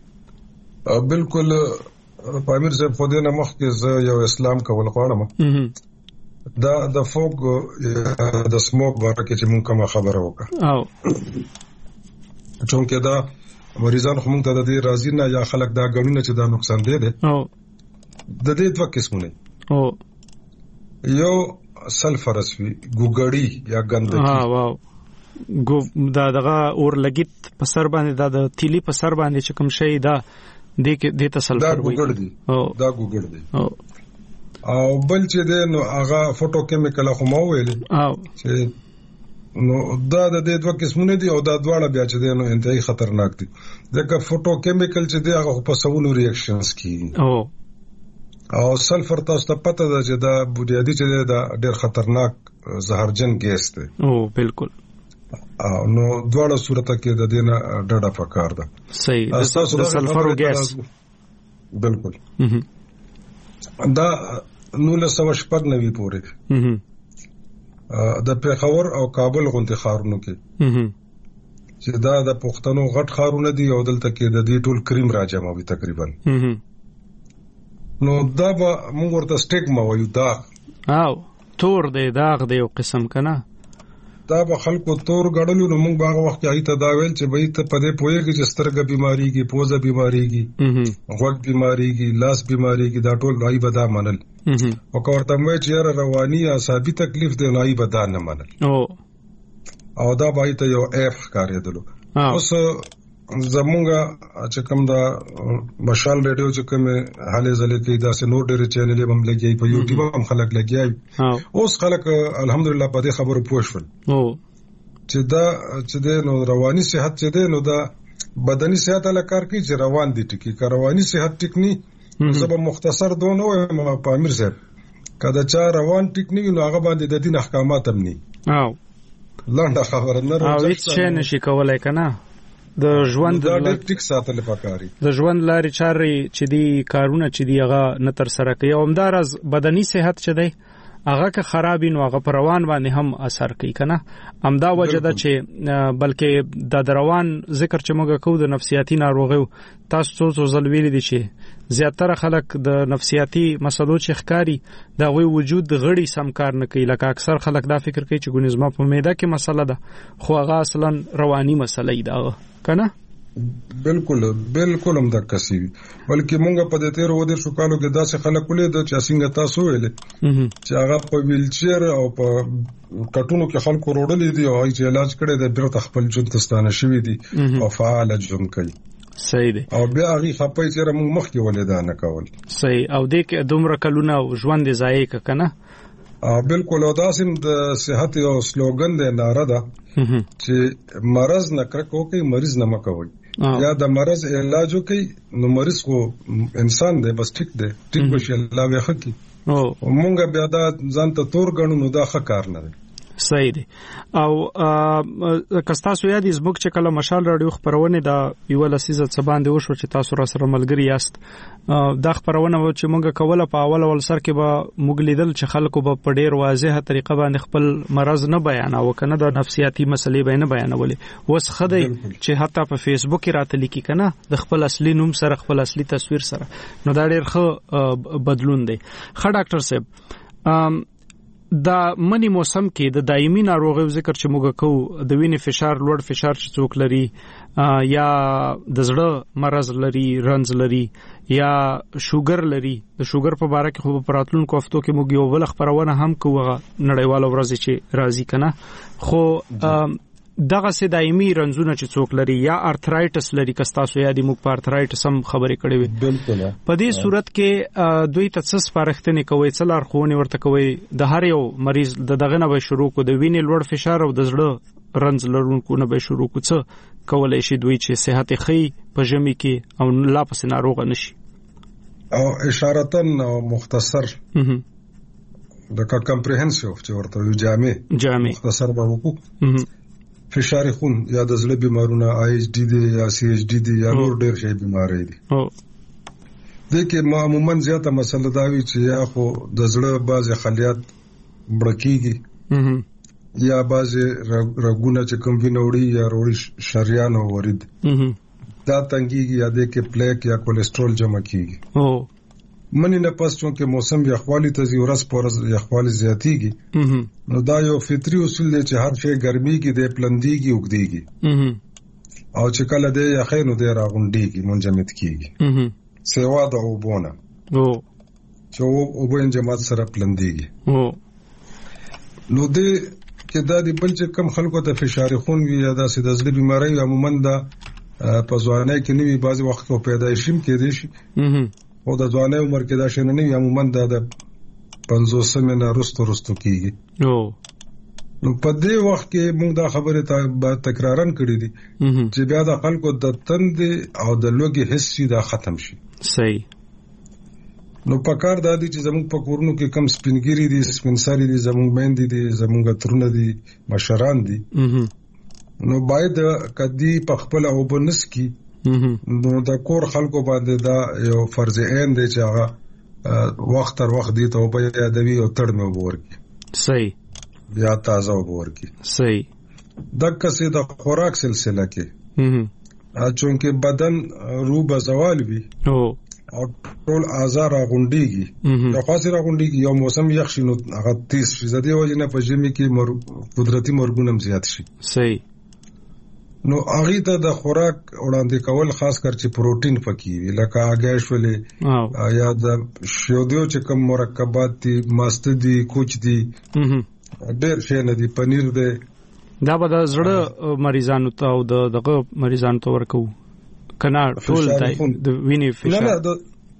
بالکل پامیر صاحب، خو دې نه مخکې زه یو اسلام کول غواړم. دا د فوګ د سموک باره کې چې مونږ کومه خبره وکړه، چونکې دا مریضان خو مونږ ته د دې راضي نه یا خلک دا ګڼونه چې دا نقصان دی دی د دې دوه قسمونه. یو سلفرس وي، ګوګړي یا ګندګي. دا دغه اور لګیت په سر باندې، دا د تیلی په سر باندې چې کوم شی دا دې کې دې ته سلفر وي، دا ګوګړ دی. دا ګوګړ دی. او بل چې دی نو هغه فوټو کیمیکل خو مو ویل چې نو دا د دې دوه قسمونه دي او دا دواړه بیا چې دی نو انتهایی خطرناک دي. ځکه فوټو کیمیکل چې دی هغه په سوالو ریاکشنز کوي او او سلفر تاسو ته پته ده چې دا بنیادی چې دی دا ډېر خطرناک زهرجن ګیس دی. او بالکل نو دواړه صورته کې د دې نه ډډه پکار ده. صحیح. د سلفر ګیس بالکل دا نولس سوه شپږ نوي پورې د پیښور او کابل غونډې ښارونو کې چې دا د پښتنو غټ ښارونه دي او دلته کې د دې ټول کریم راجمعوي تقریبا. نو دا به موږ ورته سټیګما وایو، داغ او تور دی، داغ دی یو قسم که نه. دا به خلکو تور ګڼلو. نو موږ به هغه وخت کې هغې ته دا ویل چې به ته په دې پوهېږي چې سترګه بیمارېږي، پوزه بیمارېږي، غوږ بیمارېږي، لاس بیمارېږي، دا ټول هغې به دا منل. او که ورته م وایي چې یاره رواني یا اعصابي تکلیف دی، نو هغې به دا نه منل او دا به هغې ته یو عیب ښکارېدلو. اوس زمونږ چې کوم دا مشال ریډیو چې کومې هلې ځلې کوي، داسې نور ډېرې چینلې هم لګیایي، په یوټیوب هم خلک لګیایي. اوس خلک الحمدلله په دې خبرو پوه شول چې دا چې دی نو رواني صحت چې دی نو دا بدني صحت هله کار کوي چې روان دي ټکي. که رواني صحت ټیک ني زه به مختصر دونه وایم په امیر صاحب کله چا روان ټیک نه وي نو هغه باندې د دین احکامات هم نه او لنډه خبره نه او هیڅ شی نشي کولای کنه د ژوند د ټیک ساتل پکاري د ژوند لارې چارې چې دی کارونه چې دی هغه نه تر سره کوي او همدارز بدني صحت چې دی هغه که خرابې نو هغه پر روان باندې هم اثر کوي کنه همدا وجه ده چې بلکې د دروان ذکر چې موږ کوو د نفسیاتي ناروغیو تاسو څو څو ځل ویلي دي چې زیاتره خلک د نفسیاتي مسلو چې ښکاری د غوي وجود غړي سم کار نه کوي لکه اکثر خلک دا فکر کوي چې ګونې زما په معده کې مسله ده خو هغه اصلا رواني مسله ده کنه بالکل بالکل هم د کسي بلکې مونږ په دې تیر و دې شو کالو کې داسې خلک ولې د چې څنګه تاسو ویلې چې هغه په ویلچر او په کټونو کې خلکو روړلې دي او چې علاج کړي د بیرته خپل ژوند تستانه شوی دي او فعال ژوند کوي صحیح دی او بیا هغه خپای چې موږ مخکې ولې نه کول صحیح او دې کې دومره کلونه ژوند ضایع کنه بالکل او داسم د صحت او سلوګن د ناره ده چې مرز نه کرکو کوي مریض نه مکوي یا د مرز علاج کوي نو مریض کو انسان دی بس ټیک دی ټیک بشي الله به حقي او مونږ بیا دا ځان ته تور غنو نو دا ښه کار نه دی صحیح دی او کستاسو یادې زموږ چې کله مشال رادیو خبرونه دا یو لسیزه څه باندې وشو چې تاسو را سره ملګری یاست دا خبرونه چې موږ کوله په اول اول سر کې به موږ لیدل چې خلکو به په ډیر واضحه طریقه باندې خپل مرز نه بیاناو کنه د نفسیاتي مسلې به نه بیانولې وس خدای چې حتی په فیسبوک کې راته لیکي کنه د خپل اصلي نوم سره خپل اصلي تصویر سره نو دا ډیر ښه بدلون دی ښه ډاکټر صاحب دا منی موسم کې د دایمي ناروغیو ذکر چې موږ کوو د وینې فشار لوړ فشار چې څوک لري یا د زړه مرز لري رنز لري یا شوګر لري د شوګر په اړه کې خو په راتلونکو هفتو کې موږ یو بل خبرونه هم کوو نړیواله ورځ چې راځي کنه خو دغه سه دایمي رنزونه چې څوک لري یا ارترایټس لري کستاسو یادې موږ په ارترایټس هم خبرې کړې وي بالکل په دې صورت کې دوی ته څه سپارښتنې کوي څه لارښوونې ورته کوي د هر یو مریض د دغه نه به شروع کو د وینې لوړ فشار او د زړه رنز لرونکو نه به شروع کو څه کولای شي دوی چې صحت ښه په ژمي کې او لا پس ناروغ نشي او اشارتن او مختصر د کمپریهنسیو چې ورته جامع جامع مختصر به وکړو فشار خون یا د زړه بیمارونه آی ایچ ډی دی یا سی ایچ ډی دی یا نور ډېر شي بیماری دي او د کې معمولاً زیاته مسله دا وی چې یا خو د زړه بعض خلیات بړکیږي یا بعض رګونه چې کوم وینوړي یا وړي شریان او ورید دا تنګيږي یا د کې پلیک یا کولیسټرول جمع کیږي او منی نه پس چونکه موسم یخوالی ته ورځ پر ورځ یخوالی زیاتیږي نو دا یو فطری اصول دی چې هر شی ګرميږي د پلندېږي وګديږي او چې کله د یخینو د راغونډيږي منجمد کیږي سیوا د وبونه او چې وبو جماعت سره پلندېږي او نو د کې دا د بل چې کم خلکو ته فشار خون وي یا د سیدزلې بیماری عموما دا په ځوانۍ کې نیوي بعضي وخت کو پیدایشیم کې دي شي او د ځوانۍ عمر کې دا شنه نه عموما د پنځوس نه رستو رستو کیږي او نو په دې وخت کې موږ دا خبره ته تکرارن کړې دي چې بیا د خلکو د تند او د لوګي حس دا ختم شي صحیح نو پکار دا دي چې زموږ په کورونو کې کم سپینګری دي سپینساري دي زموږ باندې دي زموږ ترونه دي مشران دي نو باید کدي په خپل او بنس کې نو د کور خلکو باندې دا یو فرض عین دی چې هغه وخت تر وخت دی ته په یادوي او تړ مې وورکی صحیح بیا تازه وورکی صحیح دغه څه د خوراک سلسله کې چونکه بدن روح زوال وي او او ټول آزار غونډيږي یو خاصه غونډيږي یو موسم یخ شي نو هغه تیز شي زده وجه نه په ژمي کې مر... قدرتي مرګونم زیات شي صحیح نو هغه ته د خوراک وړاندې کول خاص کر چې پروتین پکې وي لکه هګۍ شولې یا د شودیو چې کوم مرکبات دي ماست دي کوچ دي ډېر شي نه دي پنیر دی دا به د زړه مریضانو ته او د دغه مریضانو ته ورکو کنه ټول د وینې فشار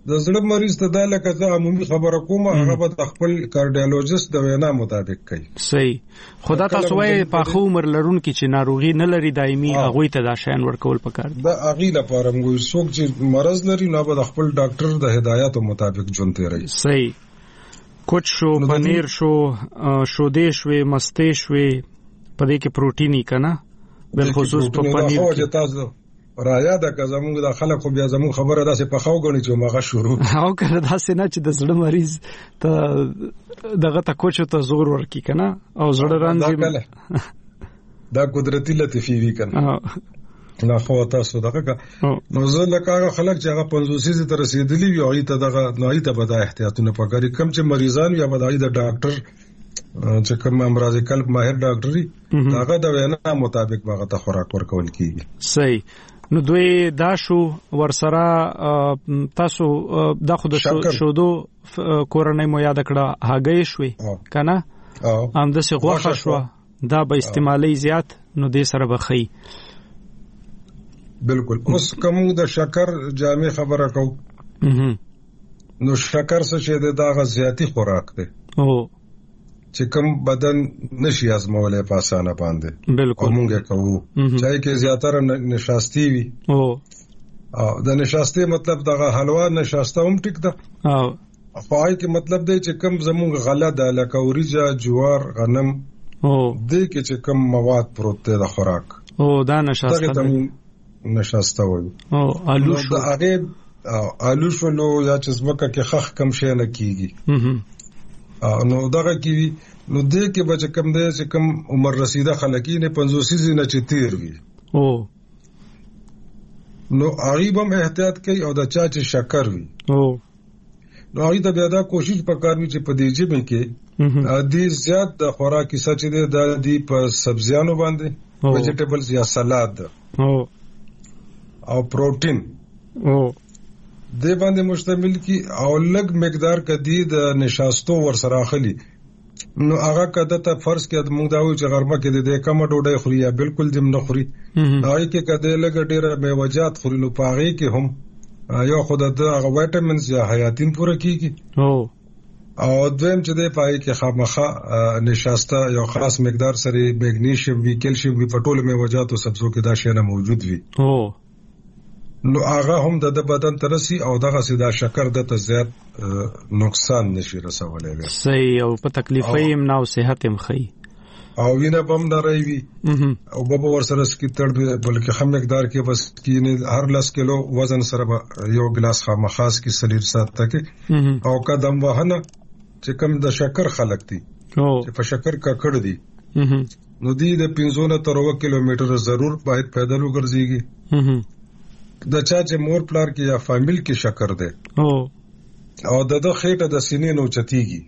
د زړه مریض ته دا لکه زه عمومي خبره کوم هغه به د خپل کارډیالوجست د وینا مطابق کوي. صحیح. خدا تاسو وايي په خو عمر لرونکو چې ناروغي نه لري دایمي هغه ته دا شین ورکول پکار دا اغي لپاره موږ څوک چې مرز لري نو به د خپل ډاکټر د هدایتو مطابق ژوند تیروي. صحیح. کوچ شو پنیر شو شودې شوې مستې شوې په دې کې پروتینی کنه بل خصوص په پنیر کې تاسو رایا دا که زموږ د خلکو بیا زموږ خبره داسې په خو غني چې ماغه شروع او کړه داسې نه چې د زړه مریض ته دغه تا کوچ ته زور ورکی کنه او زړه رانځي دا قدرتي لطیفي وی کنه نه خو تاسو دغه نو زه لکه خلک چې هغه پنځوس ته رسیدلی وي او ته دغه نوې ته به د احتیاطونه پکاري کم چې مریضان یا بدایي د ډاکټر چې کوم امراض قلب ماهر ډاکټري هغه د وینا مطابق هغه ته خوراک ورکول کیږي. صحیح. نو دوی دا شو ورسره تاسو د خود شودو کورنۍ مو یاد کړه هغه شوي کنه ام د څه غوښه شو دا به استعمالي زیات نو دې سره بخي. بالکل. اوس کوم د شکر جامع خبره کو نو شکر څه شه د داغه زیاتی خوراک دی او چې کوم بدن نشي ازمولې په اسانه باندې. بالکل. موږ کوو چای کې زیاتره نشاستی وي او او د نشاستی مطلب دغه حلوا نشاسته هم ټیک ده او فای کې مطلب دی چې کوم زموږ غله د لکه اوریجا جوار غنم او دې کې چې کوم مواد پروت دي د خوراک او دا نشاسته نشاسته وي او آلو شو هغه آلو شو نو یا چې زمکه کې خخ کم شي نه کیږي نو دغه کې نو دې کې بچ کم دی چې کم عمر رسیده خلکی نه پنځوس نه چې تیر وي او نو غریب هم احتیاط کوي او د چا چې شکر وي او نو غریب بیا دا کوشش وکړي چې په دې جبه کې دې زیات د خوراکي سچ دې د دې په سبزیانو باندې ویجیټیبلز یا سلاد او او پروتین او دې باندې مشتمل کی او لږ مقدار کدی د نشاستو ور سره اخلي نو هغه کده ته فرض کې موږ دا وی چې غرمه کې د کم ډوډۍ خوري یا بالکل دم نه خوري هغه کې کده لږ ډیره میوجات خوري نو پاغي کې هم یو خود د هغه وټامینز یا حیاتین پوره کیږي او او دویم چې د پای کې خامخه نشاسته یو خاص مقدار سره میګنیشیم وی کیلشیم وی په ټولو میوجات او سبزو کې دا شی نه موجود وي او نو هغه هم د بدن ترسي او دغه سیدا شکر د ته زیات نقصان نشي رسولای. صحیح. او په تکلیفي هم نه او صحت هم خي او وینه بم دراوي وي او بابا ور سره سکی تړ بلکې هم مقدار کې بس کینه هر لاس کیلو وزن سره یو ګلاس خامخاس کی سلیر ساته کې او قدم وهنه چې کم د شکر خلق دي چې په شکر کا کړ دي نو دی د پنځونه تر یو کیلومتر ضرور باید پیدل وګرځيږي. د چا چې مور پلار کې یا فامیل کې شکر ده او او د د خېټه د سینې نو چتیږي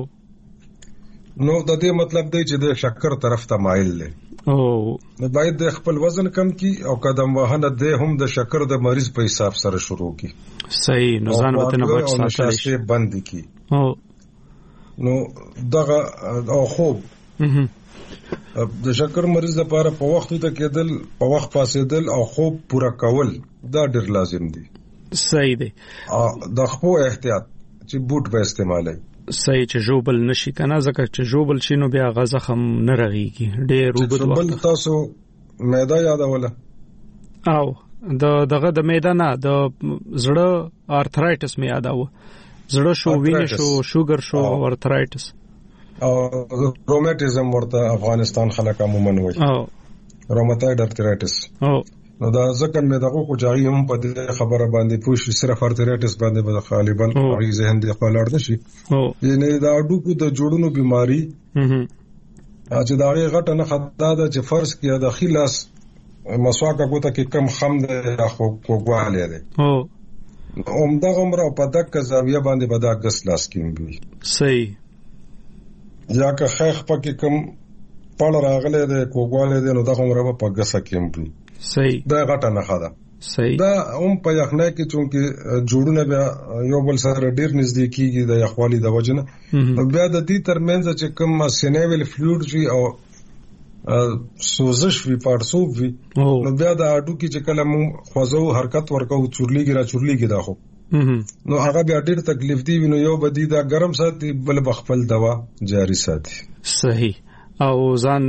او نو د دې مطلب دی چې د شکر طرف ته مایل دی او نو باید د خپل وزن کم کی او قدم وهنه ده هم د شکر د مریض په حساب سره شروع کی. صحیح. نو ځان وته نه بچ ساتل شي بند کی او نو دغه او خوب د شکر مریض لپاره په وخت ته کېدل په وخت پاسېدل او خوب پورا کول دا ډیر لازم دي. صحیح دی. د خپل احتیاط چې بوت به استعمالي صحیح چې جوبل نشي کنه ځکه چې جوبل شي نو بیا غزخم نه رغيږي ډیر وګد وخت. بل تاسو معده یادوله او د دغه د معده نه د زړه آرترایټس می یاداوه زړه شو وینې شو شوګر شو آرترایټس او روماتیزم ورته افغانستان خلک عموما وایي او روماتویډ ارترایټس او نو دا ځکه مې دغه خو جاري هم په دې خبره باندې پوښ صرف ارترایټس باندې به غالبا هغه ذهن دی خپل نشي او یعنی دا ډوکو د جوړونو بيماري هم چې دا غټه نه خطا ده چې فرض کړه د خلاص مسواک کوته کې کم خم ده خو کوګواله ده او عمدغه عمر په دغه زاویه باندې به دا غس لاس کېږي. صحیح. یا که خیخ پکې کم پړ راغله ده کوګواله ده نو دغه عمر په غسه کېږي. صحیح. دا غټه نه خاله. صحیح. دا هم په یخنه کې چې جوړونه بیا یو بل سره ډیر نږدې کیږي د یخوالي د وجنه بیا د دې ترمنځ چې کوم سینیویل فلویډ وي او سوزش وی پړسوب وی نو بیا د اډو کې چې کله مو خوځو حرکت ورکو چورلیږي را چورلیږي دا خو نو هغه بیا ډیر تکلیف دی نو یو بدی دا ګرم ساتي بل بخپل دوا جاری ساتي. صحیح. او ځان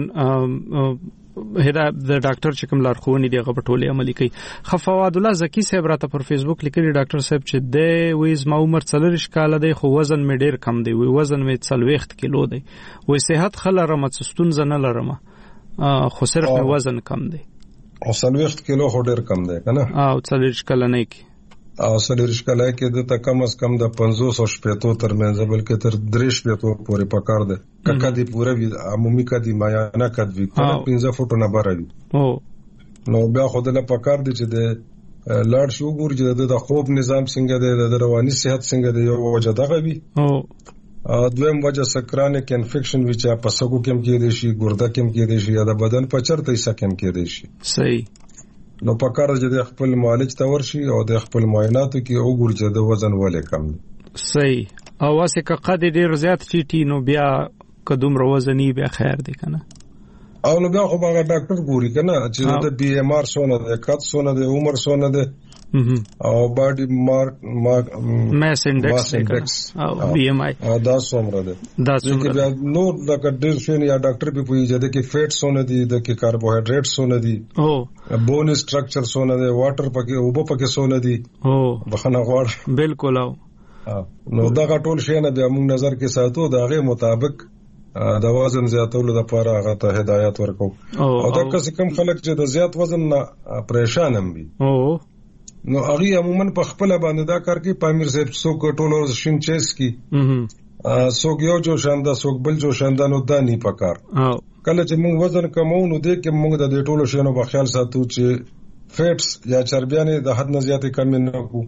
هدایت د ډاکټر چې کوم لارښوونې دی هغه په ټوله عملي کوي. فواد الله زکی صاحب راته پر فیسبوک لیکلی ډاکټر صاحب چې د ویز ما عمر څلور کال دی خو وزن مې ډیر کم دی، وی وزن مې څلوېښت کیلو دی، وی صحت خلره مڅستون زنه لرم خو صرف مې وزن کم دی. او څلوېښت کیلو خو ډیر کم دی کنه؟ او څلوېښت کال نه کی او څلوېښت کال کې د تا کم از کم د پنځوس او شپېتو ترمنځ بلکې تر درې شپېتو پورې پکار دی. ککا دی پوره وی عمومي کدي مایانه کد وی تر پنځه فوټو نه بار وی. او نو بیا خو د پکار دی چې د لاړ شو ګور چې د خوب نظام څنګه دی، د رواني صحت څنګه دی، یو وجه دغه وی. او دویم وجه سکرانیک انفیکشن وی چې په سګو کې کې دی شي، ګرده کې کې دی شي، یا د بدن په چرته حصہ کې کې دی شي. صحیح. نو پکار چې د خپل معالج ته ورشي او د خپل معایناتو کې وګوري چې د وزن ولې کم دی. صحیح. او واسه که قد ډیر زیات چیټي نو بیا قدم روزنی بیا خیر دی کنه؟ او نو بیا خو هغه ډاکټر ګوري کنه چې د بي ام ار سونه د کات سونه د عمر سونه د او باډي مارک مارک ماس انډکس او بي ام آی دا څومره ده. دا څومره بیا نو د ډیر شین یا ډاکټر به پوي چې د کې فیټ سونه دي، د کې کاربوهایډریټ سونه دي، او بون سټرکچر سونه دي، واټر پکې او په پکې سونه دي. او بخنه غواړ بالکل. او نو دا ټول شی نه بیا موږ نظر کې ساتو، دا غي مطابق د وزن زیاتولو لپاره هغه ته هدایت ورکو. او دا کس کم خلک چې د زیات وزن نه پریشان هم وي او نو هغه عموما په خپل باندې دا کار کوي. پامیر صاحب څوک ټولو شین چیس کی څوک یو جو شاندا څوک بل جو شاندا نو دانی پکار. کله چې موږ وزن کمو نو دې کې موږ د دې ټولو شینو په خیال ساتو چې فیټس یا چربیانې د حد نه زیاتې کم نه کو،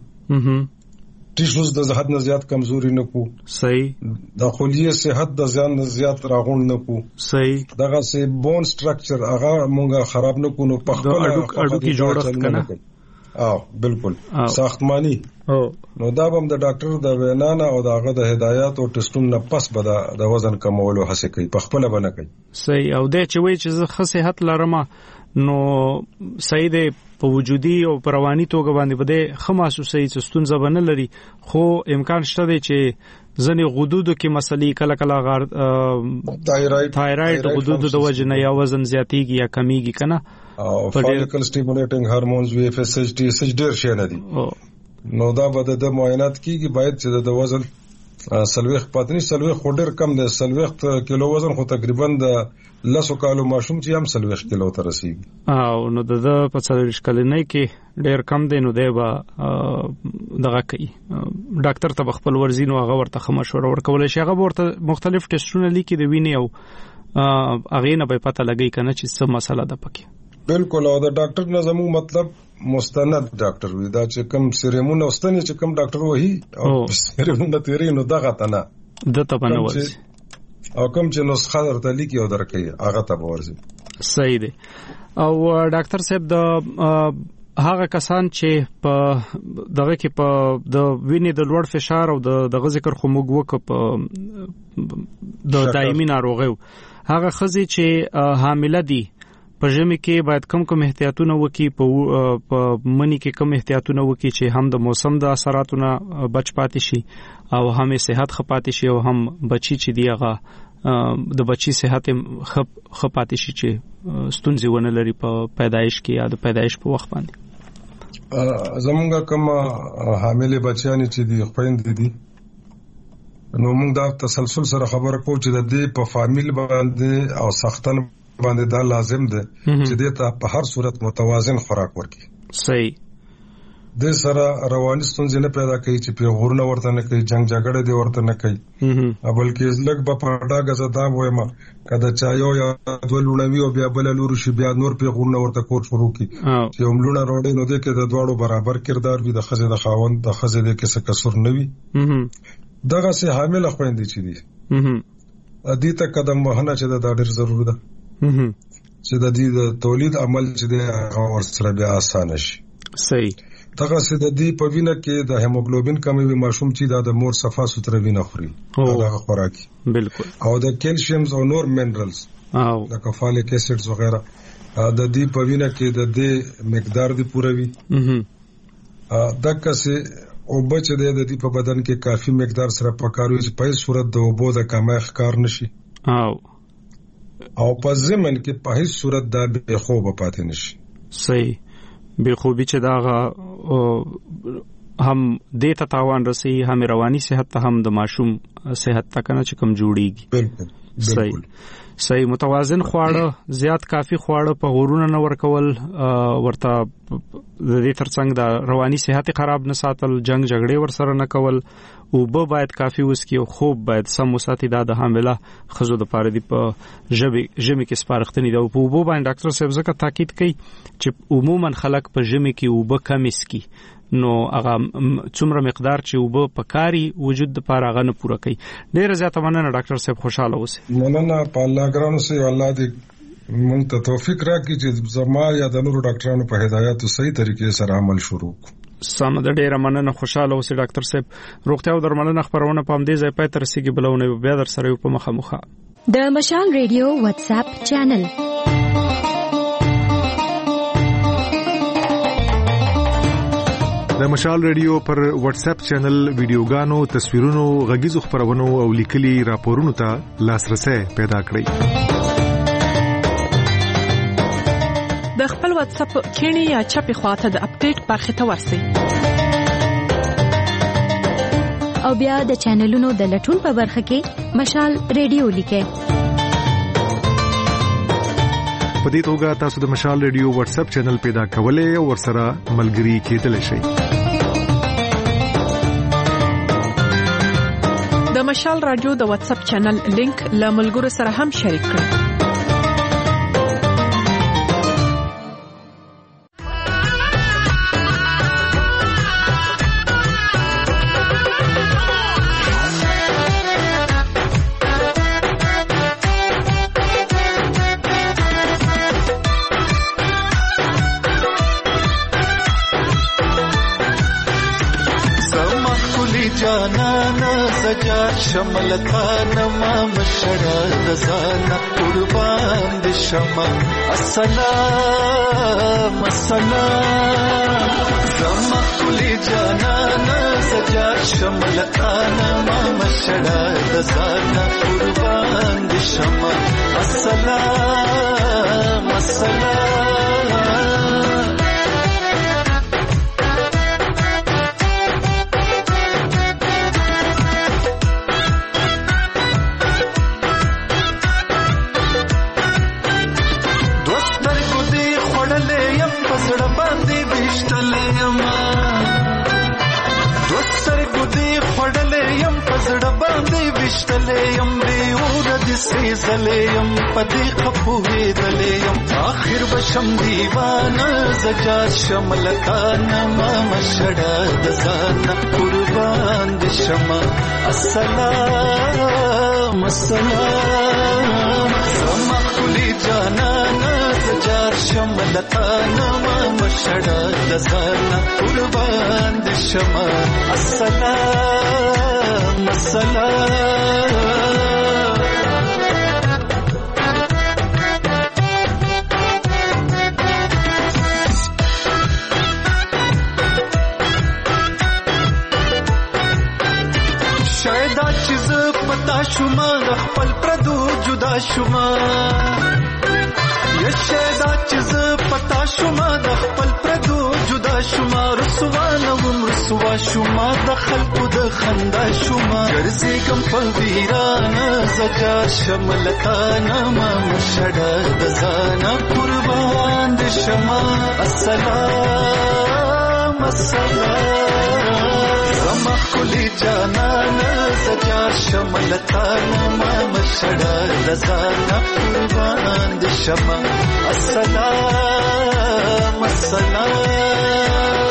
ټیشوز د حد نه زیات کمزوري نه کو. صحیح. د خلیه صحت د ځان نه زیات راغون نه کو. صحیح. دغه سه بون سټرکچر هغه موږ خراب نه کو نو په خپل اډو کې جوړښت کنه. او بالکل ساختمانی. او نو دا هم د ډاکټر د وینا نه او دغه د هدایت او ټیسټونو نه پس به د وزن کمولو هڅه کوي، په خپل باندې کوي. صحیح. او د چې وی چې زه صحت لرم نو صحیح دی په وجودي او رواني توګه باندې بده خماسو صحیح ستونزه بنه لري، خو امکان شته دی چې ځنې غدودو کې مسلې کله کله غار تایراید تایراید غدودو د وجه نه یا وزن زیاتیږي یا کمیږي کنه، او فالیکل سټیمولیټینګ هارمونز وی اف اس ایچ ټي اس ایچ ډیر شي نه دي. نو دا به د معاینات کیږي، باید چې د وزن سلويخ پاتنی سلويخ خډر کم دی، سلويخ کیلو وزن خو تقریبا د لسو کالو ماشوم چې هم سلويخ کیلو ته رسیږي. او نو د په څلويخ کلنۍ کې ډیر کم دی، نو دی به دغه کوي ډاکټر ته خپل ورزینو هغه ورته مشوره ورکول شي، هغه ورته مختلف ټیسټونه لیکي د وینې او هغه نه به پته لګي کنه چې څه مسله ده پکې. بالکل. او د ډاکټر نه زموږ مطلب مستند ډاکټر وي، دا چې کوم سیریمونه واستنی چې کوم ډاکټر وਹੀ او سیریمونه تیری نو دغه تنه د ته باندې ورسي او کوم چې نسخه درته لیکي او درکې هغه ته ورسي. صحیح دی. او ډاکټر صاحب د هغه کسان چې په دغه کې په د وینې د لوړ فشار او د دغه ذکر خو موږ وک په د دایمي ناروغیو، هغه خزي چې حامله دي په ژمي کې باید کم کم احتیاطونه وکړي، په منی کې کم احتیاطونه وکړي چې هم د موسم د اثراتو نه بچ پاتې شي او هم صحت ښه پاتې شي، او هم بچي چې دی هغه د بچي صحت ښه پاتې شي چې ستونزې ونه لري په پیدایش کې یا د پیدایش په وخت باندې. زمونږ کوم حامل بچیان چې دی خويندې دي نو موږ دا تسلسل سره خبره کوو چې د دې په فامیل باندې او سختن باندې دا لازم ده چې دې ته په هر صورت متوازن خوراک ورکړي. صحیح. د سره رواني ستونزې نه پیدا کوي چې په غورنه ورته نه کوي، جنگ جګړه دې ورته نه کوي، بلکې لږ په پړډا غزدا وایم کله چا یو یا دوه لونوي او بیا بل لور شي بیا نور په غورنه ورته کوټ شروع کی چې هملونه روړې نو دې کې د دواړو برابر کردار وي، د خزه د خاوند د خزه دې کې څه کسر نه وي. دغه سه حامل خويندې چې دي ادي ته قدم وهنه چې دا ډېر ضروري ده چې د دې د تولید عمل چې د هغه ورسره بیا آسان شي. صحیح. دغه څه د دې په وینه کې د هیموګلوبین کمی وي، ماشوم چې د مور صفا سوتره وینه خوري هغه خوراکي. بالکل. او د کیلشیمز او نور منرالز او د فالیک اسیډز وغیرہ د دې په وینه کې د دې مقدار دی پوره وي. دغه څه او بچ د دې په بدن کې کافي مقدار سره پکارو چې په صورت د اوبو د کمښت ښکار نشي او او په ضمن کې په هیڅ صورت د بې خوب پاتې نشي. صحیح. بې خوبي چې داغه هم دې ته تاوان رسي، هم رواني صحت ته، هم د ماشوم صحت ته کنه چې کم جوړيږي. بالکل صحیح. صحیح. متوازن خواړه، زیات کافي خواړه په غورونه نه ورکول، ورته د دې ترڅنګ د رواني صحت خراب نه ساتل، جنگ جګړې ورسره نه کول، او به باید کافي وسکي او خوب باید سم وساتي. دا د حامله خزو د پاره دی په ژبه ژمي کې سپارښتنې دا په وبو باندې ډاکټر صاحب زکه تاکید کوي چې عموما خلک په ژمي کې وبه کم اسکي، نو هغه څومره مقدار چې وبه پکاري وجود د پاره هغه نه پوره کوي. ډیر زیاته مننه ډاکټر صاحب، خوشاله اوسئ. مننه. په الله ګرانو سي الله دې مونږ ته توفیق راکړي چې زما یا د نورو ډاکټرانو په هدایتو صحیح طریقې سره عمل شروع کړو. سم د ډیره مننه، خوشاله اوسئ ډاکټر صاحب. روغتیا او درملنه خبرونه په همدې ځای پای تر رسیدي، بلونه بیا در سره یو په مخه مخه. د مشال ریډیو واتس اپ چینل د مشال ریډیو پر واتس اپ چینل ویډیوګانو، تصویرونو، غږیزو خبرونو او لیکلي راپورونو ته لاسرسي پیدا کړئ. د خپل واتس اپ کینی یا چپی خواته د اپډیټ برخه ته ورسئ او بیا د چینلونو د لټون په برخه کې مشال ریډیو لیکئ. په دې توګه تاسو د مشال ریډیو واتس اپ چینل پیدا کولای او ورسره ملګري کېدلی شئ. د مشال رادیو د واتس اپ چینل لینک له ملګرو سره هم شریک کړئ. شملتان ما مشړه د ځان قربان دي شمع. السلام السلام زما کلی جانانا سجا شملتان ما مشړه د ځان قربان دي شمع. السلام السلام یم بیور د سیزلیم پدې خپوې دلیم اخر بشم دیوانه زجا شملتان ما مشړه د ځان قربان دي شمع. السلام السلام زما کلی جانانا زجا شملتان ما مشړه د ځان قربان دي شمع. السلام السلام شما د خپل پردو جدا شما یشدا چې ز پتا شما د خپل پردو جدا شما رسوا نوم رسوا شما د خلقو د خندا شما ګرځي کم په ویرانه زجا شملتانه ما مشړه د ځان قربان دي شما. السلام السلام زما کلی جانانا زجا شملتانه ما مشړه د ځان قربان دي شمع. السلام السلام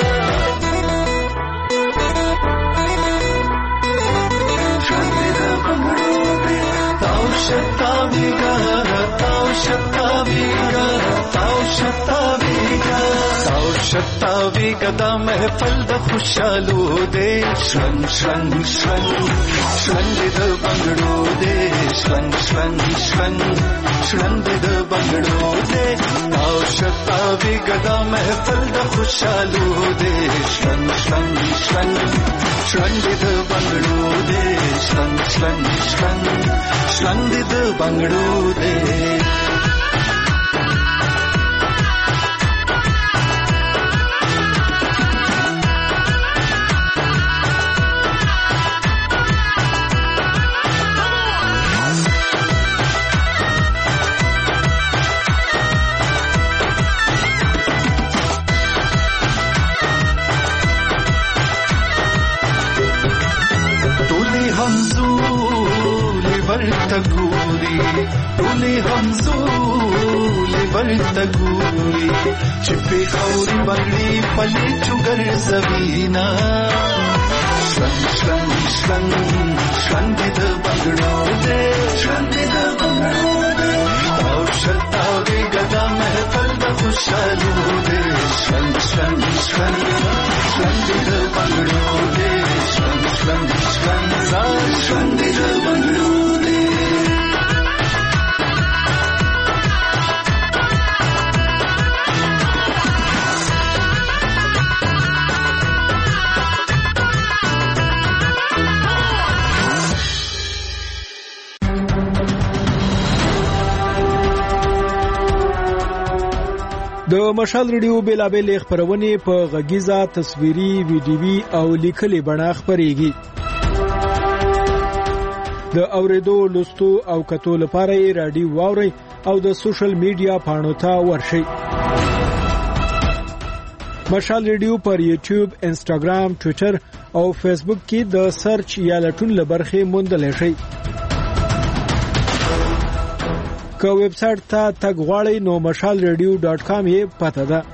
تاو شتاویگا تاو شتاویگا تاو شتاویگا تاو شتاویگا دا محفل د خوشالو دے شرنگ شرنگ شرنگ شرنگ د بنگړو دے شلنګ شلنګ شلنګ شلنګ د بنگړو دې او شتاوي ګدا محفل د خوشالو دې شلنګ شلنګ شلنګ شلنګ د بنگړو دې شلنګ شلنګ شلنګ شلنګ د بنگړو دې تګوري ټولې همزولې ورته ګوري چې په خوري باندې پلي چوغر زوینا شلنګ شلنګ شلنګ شلنګ د بنگړو دې شلنګ د بنگړو دې او شتاوي ګدا محفل د خوشالو دې شلنګ شلنګ شلنګ شلنګ د بنگړو دې شلنګ شلنګ شلنګ شلنګ د بنگړو د مشال ریډیو بیلابل خبرونه په غږیزه تصویري ویډیوي او لیکلي بڼه خبريږي. د اوریدو لوستو او کتو لپاره یې رادیو واوري او د سوشل میډیا پاڼو ته ورشئ. مشال ریډیو پر یوټیوب، انسټاګرام، ټوئیټر او فیسبوک کې د سرچ یا لټون لبرخه موندل شي. که ویب سټ ته تګ غواړئ نو مشال ریډیو ډاټ کام یې پته ده.